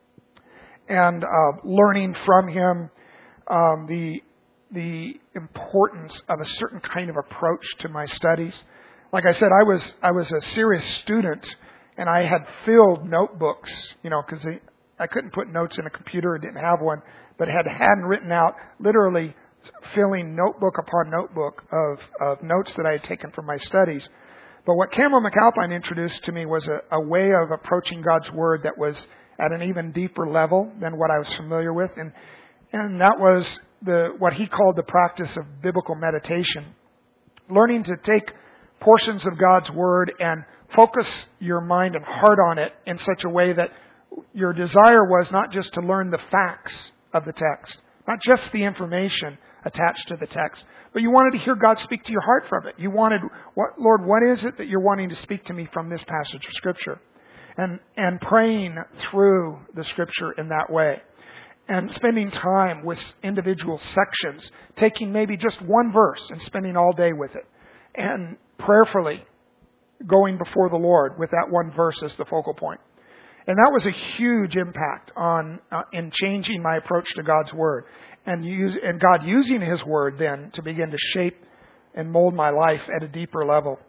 And uh, learning from him um, the the importance of a certain kind of approach to my studies. Like I said, I was I was a serious student, and I had filled notebooks, you know, because I couldn't put notes in a computer, I didn't have one, but had had written out, literally filling notebook upon notebook of, of notes that I had taken from my studies. But what Campbell McAlpine introduced to me was a, a way of approaching God's Word that was at an even deeper level than what I was familiar with, and and that was the what he called the practice of biblical meditation, learning to take portions of God's Word and focus your mind and heart on it in such a way that your desire was not just to learn the facts of the text, not just the information attached to the text, but you wanted to hear God speak to your heart from it. You wanted, what, Lord, what is it that you're wanting to speak to me from this passage of Scripture? And, and praying through the Scripture in that way. And spending time with individual sections, taking maybe just one verse and spending all day with it. And prayerfully going before the Lord with that one verse as the focal point. And that was a huge impact on uh, in changing my approach to God's Word. And, use, and God using His Word then to begin to shape and mold my life at a deeper level.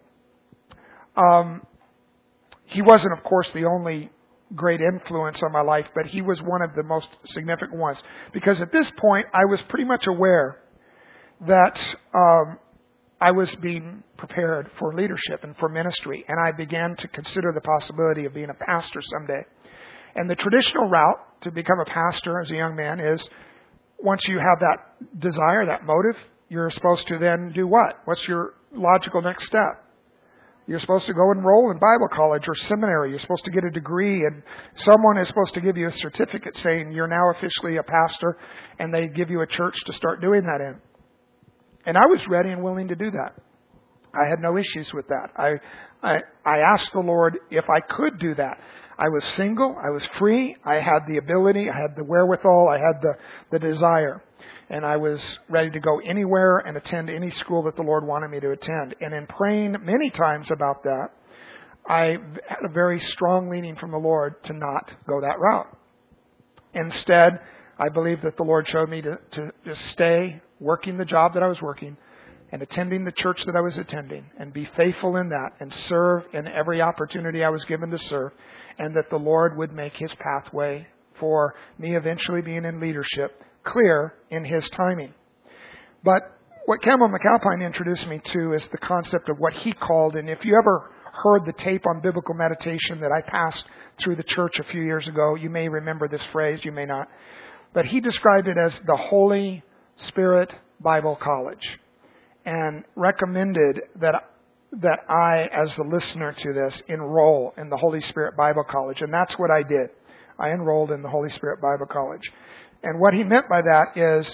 Um, he wasn't, of course, the only great influence on my life, but he was one of the most significant ones. Because at this point, I was pretty much aware that um, I was being prepared for leadership and for ministry. And I began to consider the possibility of being a pastor someday. And the traditional route to become a pastor as a young man is, once you have that desire, that motive, you're supposed to then do what? What's your logical next step? You're supposed to go enroll in Bible college or seminary. You're supposed to get a degree, and someone is supposed to give you a certificate saying you're now officially a pastor, and they give you a church to start doing that in. And I was ready and willing to do that. I had no issues with that. I, I, I asked the Lord if I could do that. I was single. I was free. I had the ability. I had the wherewithal. I had the, the desire. And I was ready to go anywhere and attend any school that the Lord wanted me to attend. And in praying many times about that, I had a very strong leaning from the Lord to not go that route. Instead, I believe that the Lord showed me to, to just stay working the job that I was working and attending the church that I was attending and be faithful in that and serve in every opportunity I was given to serve, and that the Lord would make His pathway for me eventually being in leadership clear in His timing. But what Campbell McAlpine introduced me to is the concept of what he called, and if you ever heard the tape on biblical meditation that I passed through the church a few years ago, you may remember this phrase, you may not. But he described it as the Holy Spirit Bible College, and recommended that that I, as the listener to this, enroll in the Holy Spirit Bible College. And that's what I did. I enrolled in the Holy Spirit Bible College. And what he meant by that is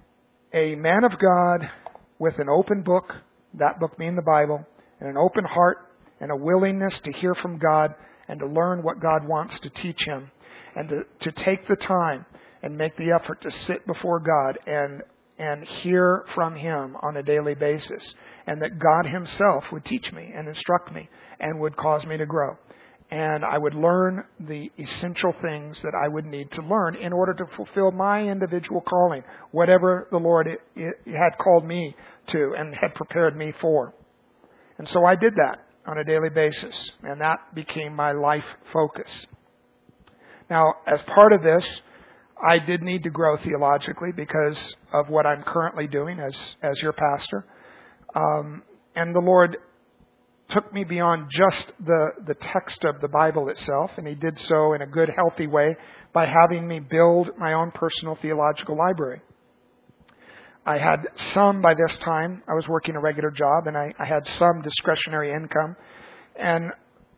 a man of God with an open book, that book being the Bible, and an open heart and a willingness to hear from God and to learn what God wants to teach him, and to, to take the time and make the effort to sit before God and and hear from Him on a daily basis, and that God Himself would teach me and instruct me and would cause me to grow. And I would learn the essential things that I would need to learn in order to fulfill my individual calling, whatever the Lord had called me to and had prepared me for. And so I did that on a daily basis, and that became my life focus. Now, as part of this, I did need to grow theologically because of what I'm currently doing as, as your pastor. Um, and the Lord took me beyond just the, the text of the Bible itself, and He did so in a good, healthy way by having me build my own personal theological library. I had some, by this time, I was working a regular job, and I, I had some discretionary income. And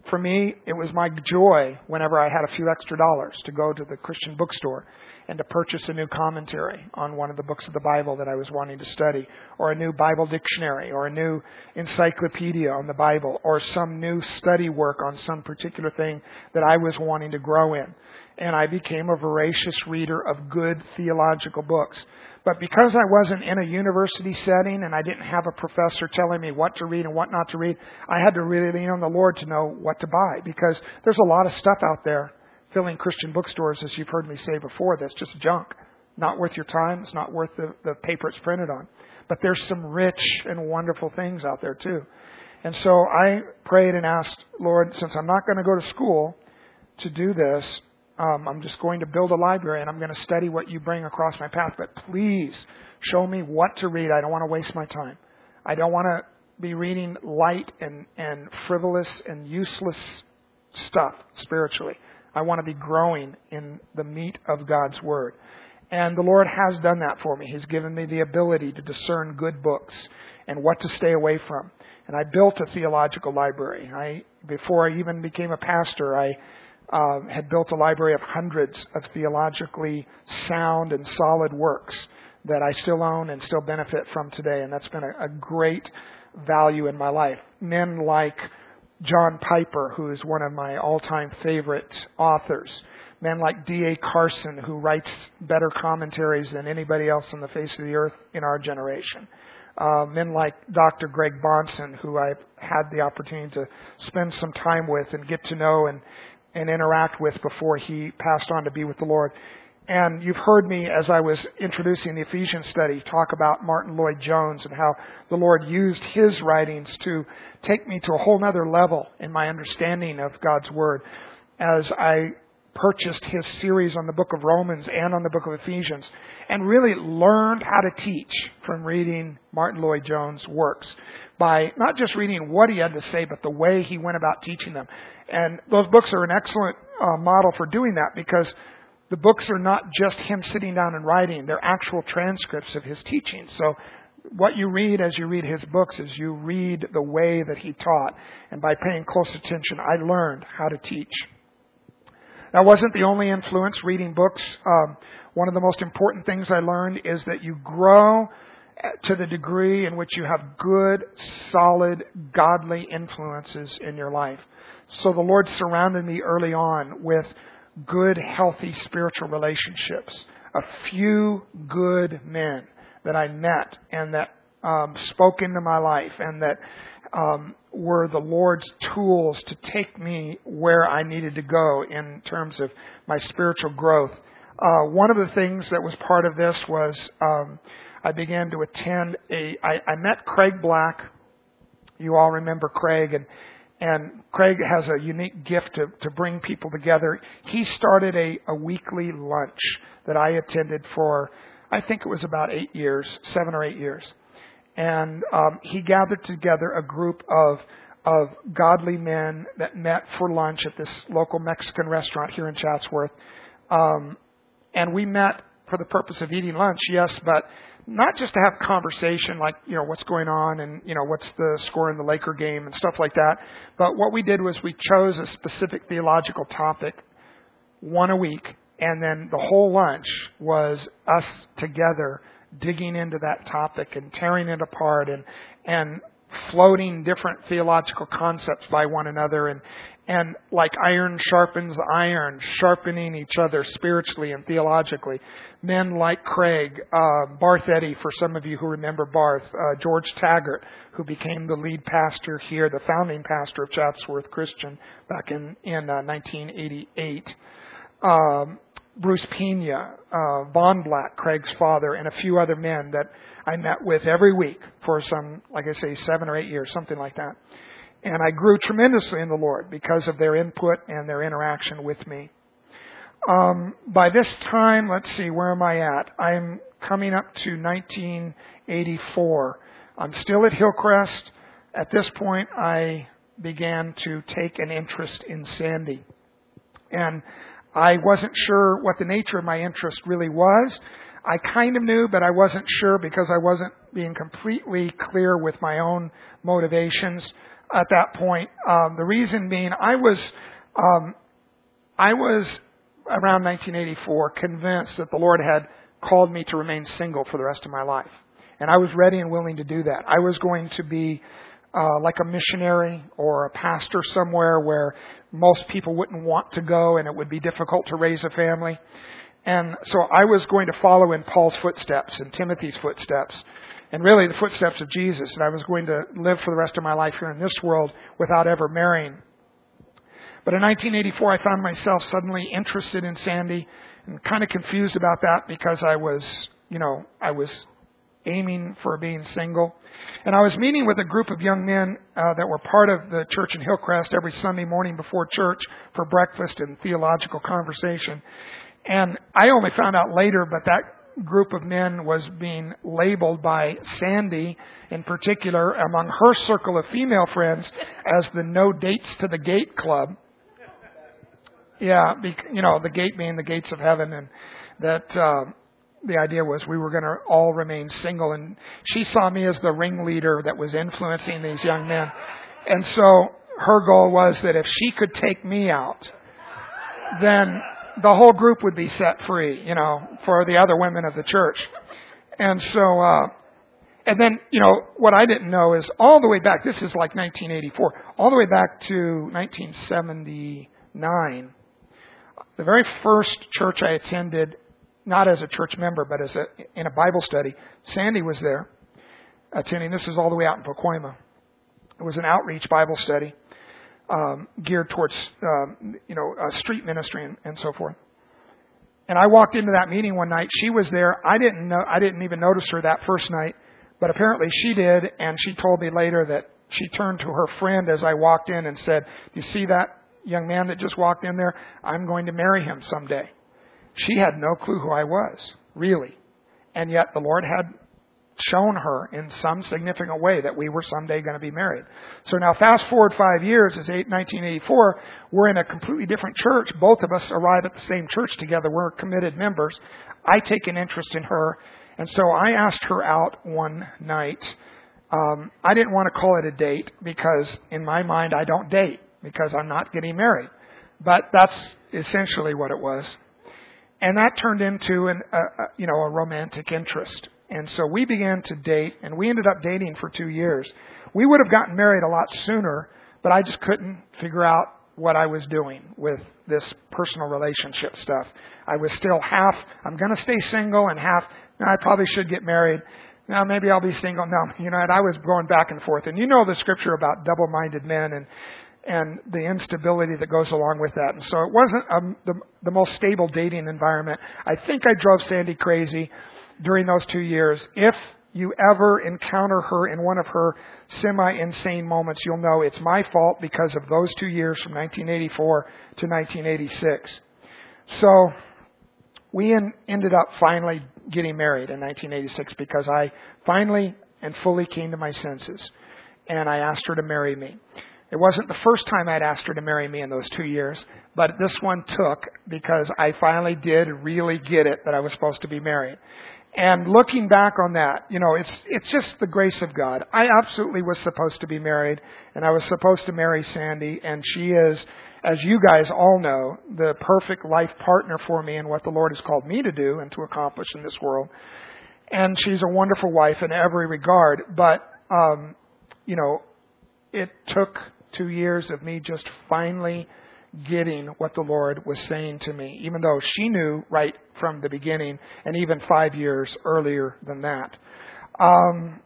for me, it was my joy whenever I had a few extra dollars to go to the Christian bookstore and to purchase a new commentary on one of the books of the Bible that I was wanting to study, or a new Bible dictionary, or a new encyclopedia on the Bible, or some new study work on some particular thing that I was wanting to grow in. And I became a voracious reader of good theological books. But because I wasn't in a university setting and I didn't have a professor telling me what to read and what not to read, I had to really lean on the Lord to know what to buy, because there's a lot of stuff out there filling Christian bookstores, as you've heard me say before, that's just junk. Not worth your time. It's not worth the, the paper it's printed on. But there's some rich and wonderful things out there too. And so I prayed and asked, Lord, since I'm not going to go to school to do this, um, I'm just going to build a library and I'm going to study what you bring across my path. But please show me what to read. I don't want to waste my time. I don't want to be reading light and, and frivolous and useless stuff spiritually. I want to be growing in the meat of God's Word. And the Lord has done that for me. He's given me the ability to discern good books and what to stay away from. And I built a theological library. I, before I even became a pastor, I uh, had built a library of hundreds of theologically sound and solid works that I still own and still benefit from today. And that's been a, a great value in my life. Men like John Piper, who is one of my all-time favorite authors. Men like D A Carson, who writes better commentaries than anybody else on the face of the earth in our generation. Uh, men like Doctor Greg Bahnsen, who I've had the opportunity to spend some time with and get to know and, and interact with before he passed on to be with the Lord. And you've heard me, as I was introducing the Ephesians study, talk about Martin Lloyd-Jones and how the Lord used his writings to take me to a whole other level in my understanding of God's Word. As I purchased his series on the book of Romans and on the book of Ephesians, and really learned how to teach from reading Martin Lloyd-Jones' works, by not just reading what he had to say, but the way he went about teaching them. And those books are an excellent uh, model for doing that, because the books are not just him sitting down and writing. They're actual transcripts of his teaching. So what you read as you read his books is you read the way that he taught. And by paying close attention, I learned how to teach. That wasn't the only influence, reading books. Um, one of the most important things I learned is that you grow to the degree in which you have good, solid, godly influences in your life. So the Lord surrounded me early on with good, healthy spiritual relationships. A few good men that I met and that um, spoke into my life and that um, were the Lord's tools to take me where I needed to go in terms of my spiritual growth. Uh, one of the things that was part of this was um, I began to attend a... I, I met Craig Black. You all remember Craig, and And Craig has a unique gift to, to bring people together. He started a, a weekly lunch that I attended for, I think it was about eight years, seven or eight years. And um, he gathered together a group of of godly men that met for lunch at this local Mexican restaurant here in Chatsworth. Um, and we met for the purpose of eating lunch, yes, but not just to have conversation like, you know, what's going on and, you know, what's the score in the Laker game and stuff like that. But what we did was we chose a specific theological topic, one a week, and then the whole lunch was us together digging into that topic and tearing it apart and, and floating different theological concepts by one another, and and like iron sharpens iron, sharpening each other spiritually and theologically. Men like Craig, uh, Barth Eddy, for some of you who remember Barth, uh, George Taggart, who became the lead pastor here, the founding pastor of Chatsworth Christian back in, in uh, nineteen eighty-eight. Um, Bruce Pena, uh, Von Black, Craig's father, and a few other men that I met with every week for some, like I say, seven or eight years, something like that. And I grew tremendously in the Lord because of their input and their interaction with me. Um, by this time, let's see, where am I at? I'm coming up to nineteen eighty-four. I'm still at Hillcrest. At this point, I began to take an interest in Sandy. And I wasn't sure what the nature of my interest really was. I kind of knew, but I wasn't sure because I wasn't being completely clear with my own motivations at that point. Um, the reason being, I was, um, I was around nineteen eighty-four convinced that the Lord had called me to remain single for the rest of my life. And I was ready and willing to do that. I was going to be uh, like a missionary or a pastor somewhere where most people wouldn't want to go and it would be difficult to raise a family. And so I was going to follow in Paul's footsteps and Timothy's footsteps and really the footsteps of Jesus. And I was going to live for the rest of my life here in this world without ever marrying. But in nineteen eighty-four, I found myself suddenly interested in Sandy and kind of confused about that because I was, you know, I was aiming for being single. And I was meeting with a group of young men uh, that were part of the church in Hillcrest every Sunday morning before church for breakfast and theological conversation. And I only found out later, but that group of men was being labeled by Sandy in particular among her circle of female friends as the No Dates to the Gate Club. Yeah, you know, the gate being the gates of heaven, and that uh, the idea was we were going to all remain single. And she saw me as the ringleader that was influencing these young men. And so her goal was that if she could take me out, then the whole group would be set free, you know, for the other women of the church. And so, uh, and then, you know, what I didn't know is all the way back, this is like nineteen eighty-four, all the way back to nineteen seventy-nine, the very first church I attended, not as a church member, but as a, in a Bible study, Sandy was there attending. This is all the way out in Pacoima. It was an outreach Bible study. Um, geared towards, um, you know, uh, street ministry and, and so forth. And I walked into that meeting one night. She was there. I didn't know. I didn't even notice her that first night, but apparently she did. And she told me later that she turned to her friend as I walked in and said, "You see that young man that just walked in there? I'm going to marry him someday." She had no clue who I was, really, and yet the Lord had shown her in some significant way that we were someday going to be married. So now fast forward five years, it's nineteen eighty-four, we're in a completely different church. Both of us arrive at the same church together. We're committed members. I take an interest in her. And so I asked her out one night. Um, I didn't want to call it a date because in my mind I don't date because I'm not getting married. But that's essentially what it was. And that turned into an, a, a, you know, a romantic interest. And so we began to date, and we ended up dating for two years. We would have gotten married a lot sooner, but I just couldn't figure out what I was doing with this personal relationship stuff. I was still half, I'm going to stay single, and half, no, I probably should get married. Now maybe I'll be single. No, you know, and I was going back and forth. And you know the scripture about double-minded men and and the instability that goes along with that. And so it wasn't um, the, the most stable dating environment. I think I drove Sandy crazy during those two years. If you ever encounter her in one of her semi-insane moments, you'll know it's my fault because of those two years from nineteen eighty-four to nineteen eighty-six. So we in, ended up finally getting married in nineteen eighty-six because I finally and fully came to my senses. And I asked her to marry me. It wasn't the first time I'd asked her to marry me in those two years, but this one took because I finally did really get it that I was supposed to be married. And looking back on that, you know, it's it's just the grace of God. I absolutely was supposed to be married, and I was supposed to marry Sandy, and she is, as you guys all know, the perfect life partner for me in what the Lord has called me to do and to accomplish in this world. And she's a wonderful wife in every regard, but, um, you know, it took two years of me just finally getting what the Lord was saying to me, even though she knew right from the beginning and even five years earlier than that. Um,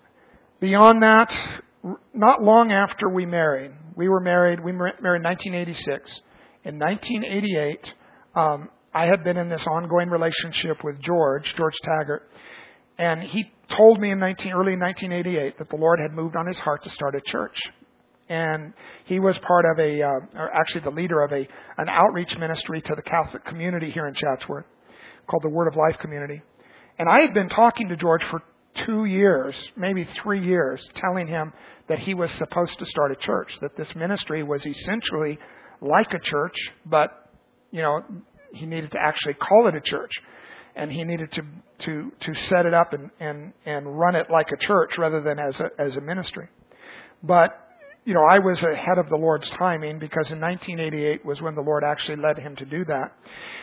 beyond that, not long after we married, we were married, we married in nineteen eighty-six. In nineteen eighty-eight, um, I had been in this ongoing relationship with George, George Taggart, and he told me in nineteen, early nineteen eighty-eight that the Lord had moved on his heart to start a church. And he was part of a, uh, or actually the leader of a an outreach ministry to the Catholic community here in Chatsworth called the Word of Life Community. And I had been talking to George for two years, maybe three years, telling him that he was supposed to start a church, that this ministry was essentially like a church, but, you know, he needed to actually call it a church. and he needed to to to set it up and and and run it like a church rather than as a as a ministry. But you know, I was ahead of the Lord's timing, because in nineteen eighty-eight was when the Lord actually led him to do that.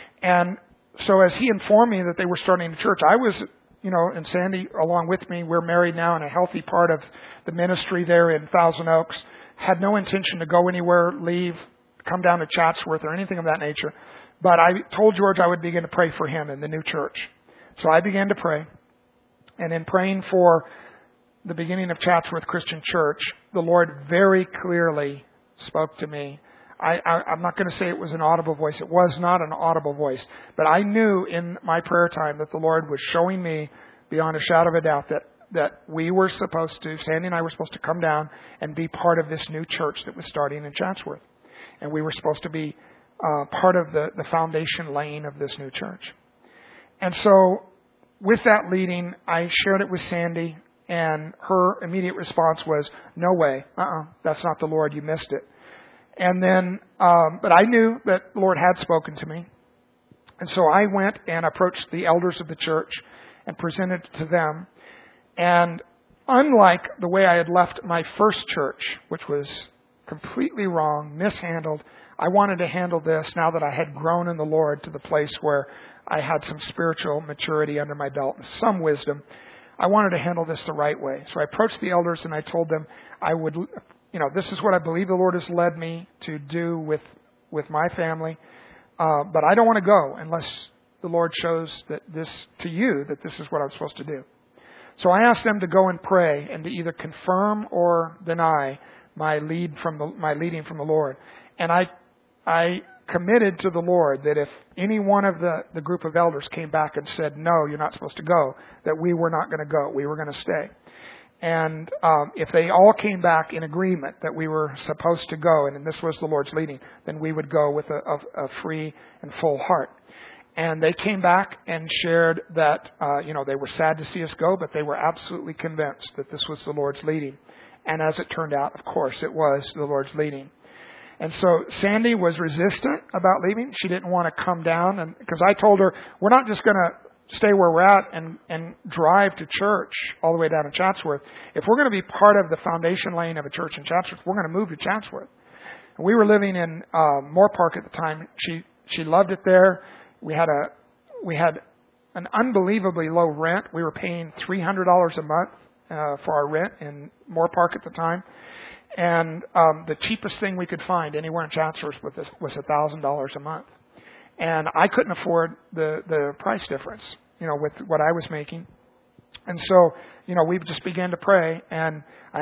And so as he informed me that they were starting a church, I was, you know, and Sandy along with me, we're married now and a healthy part of the ministry there in Thousand Oaks. Had no intention to go anywhere, leave, come down to Chatsworth or anything of that nature. But I told George I would begin to pray for him in the new church. So I began to pray. And in praying for the beginning of Chatsworth Christian Church, the Lord very clearly spoke to me. I, I, I'm not going to say it was an audible voice. It was not an audible voice. But I knew in my prayer time that the Lord was showing me beyond a shadow of a doubt that, that we were supposed to, Sandy and I were supposed to come down and be part of this new church that was starting in Chatsworth. And we were supposed to be uh, part of the, the foundation laying of this new church. And so with that leading, I shared it with Sandy. And her immediate response was, no way, uh-uh, that's not the Lord, you missed it. And then, um, but I knew that the Lord had spoken to me. And so I went and approached the elders of the church and presented it to them. And unlike the way I had left my first church, which was completely wrong, mishandled, I wanted to handle this now that I had grown in the Lord to the place where I had some spiritual maturity under my belt and some wisdom. I wanted to handle this the right way. So I approached the elders and I told them I would, you know, this is what I believe the Lord has led me to do with, with my family. Uh, but I don't want to go unless the Lord shows that this to you, that this is what I'm supposed to do. So I asked them to go and pray and to either confirm or deny my lead from the, my leading from the Lord. And I, I committed to the Lord that if any one of the, the group of elders came back and said, no, you're not supposed to go, that we were not going to go. We were going to stay. And um, if they all came back in agreement that we were supposed to go, and this was the Lord's leading, then we would go with a, a, a free and full heart. And they came back and shared that, uh, you know, they were sad to see us go, but they were absolutely convinced that this was the Lord's leading. And as it turned out, of course, it was the Lord's leading. And so Sandy was resistant about leaving. She didn't want to come down, and because I told her, we're not just going to stay where we're at and, and drive to church all the way down to Chatsworth. If we're going to be part of the foundation laying of a church in Chatsworth, we're going to move to Chatsworth. And we were living in uh, Moore Park at the time. She she loved it there. We had a we had an unbelievably low rent. We were paying three hundred dollars a month uh, for our rent in Moore Park at the time. And um, the cheapest thing we could find anywhere in Chatsworth was was one thousand dollars a month. And I couldn't afford the, the price difference, you know, with what I was making. And so, you know, we just began to pray. And I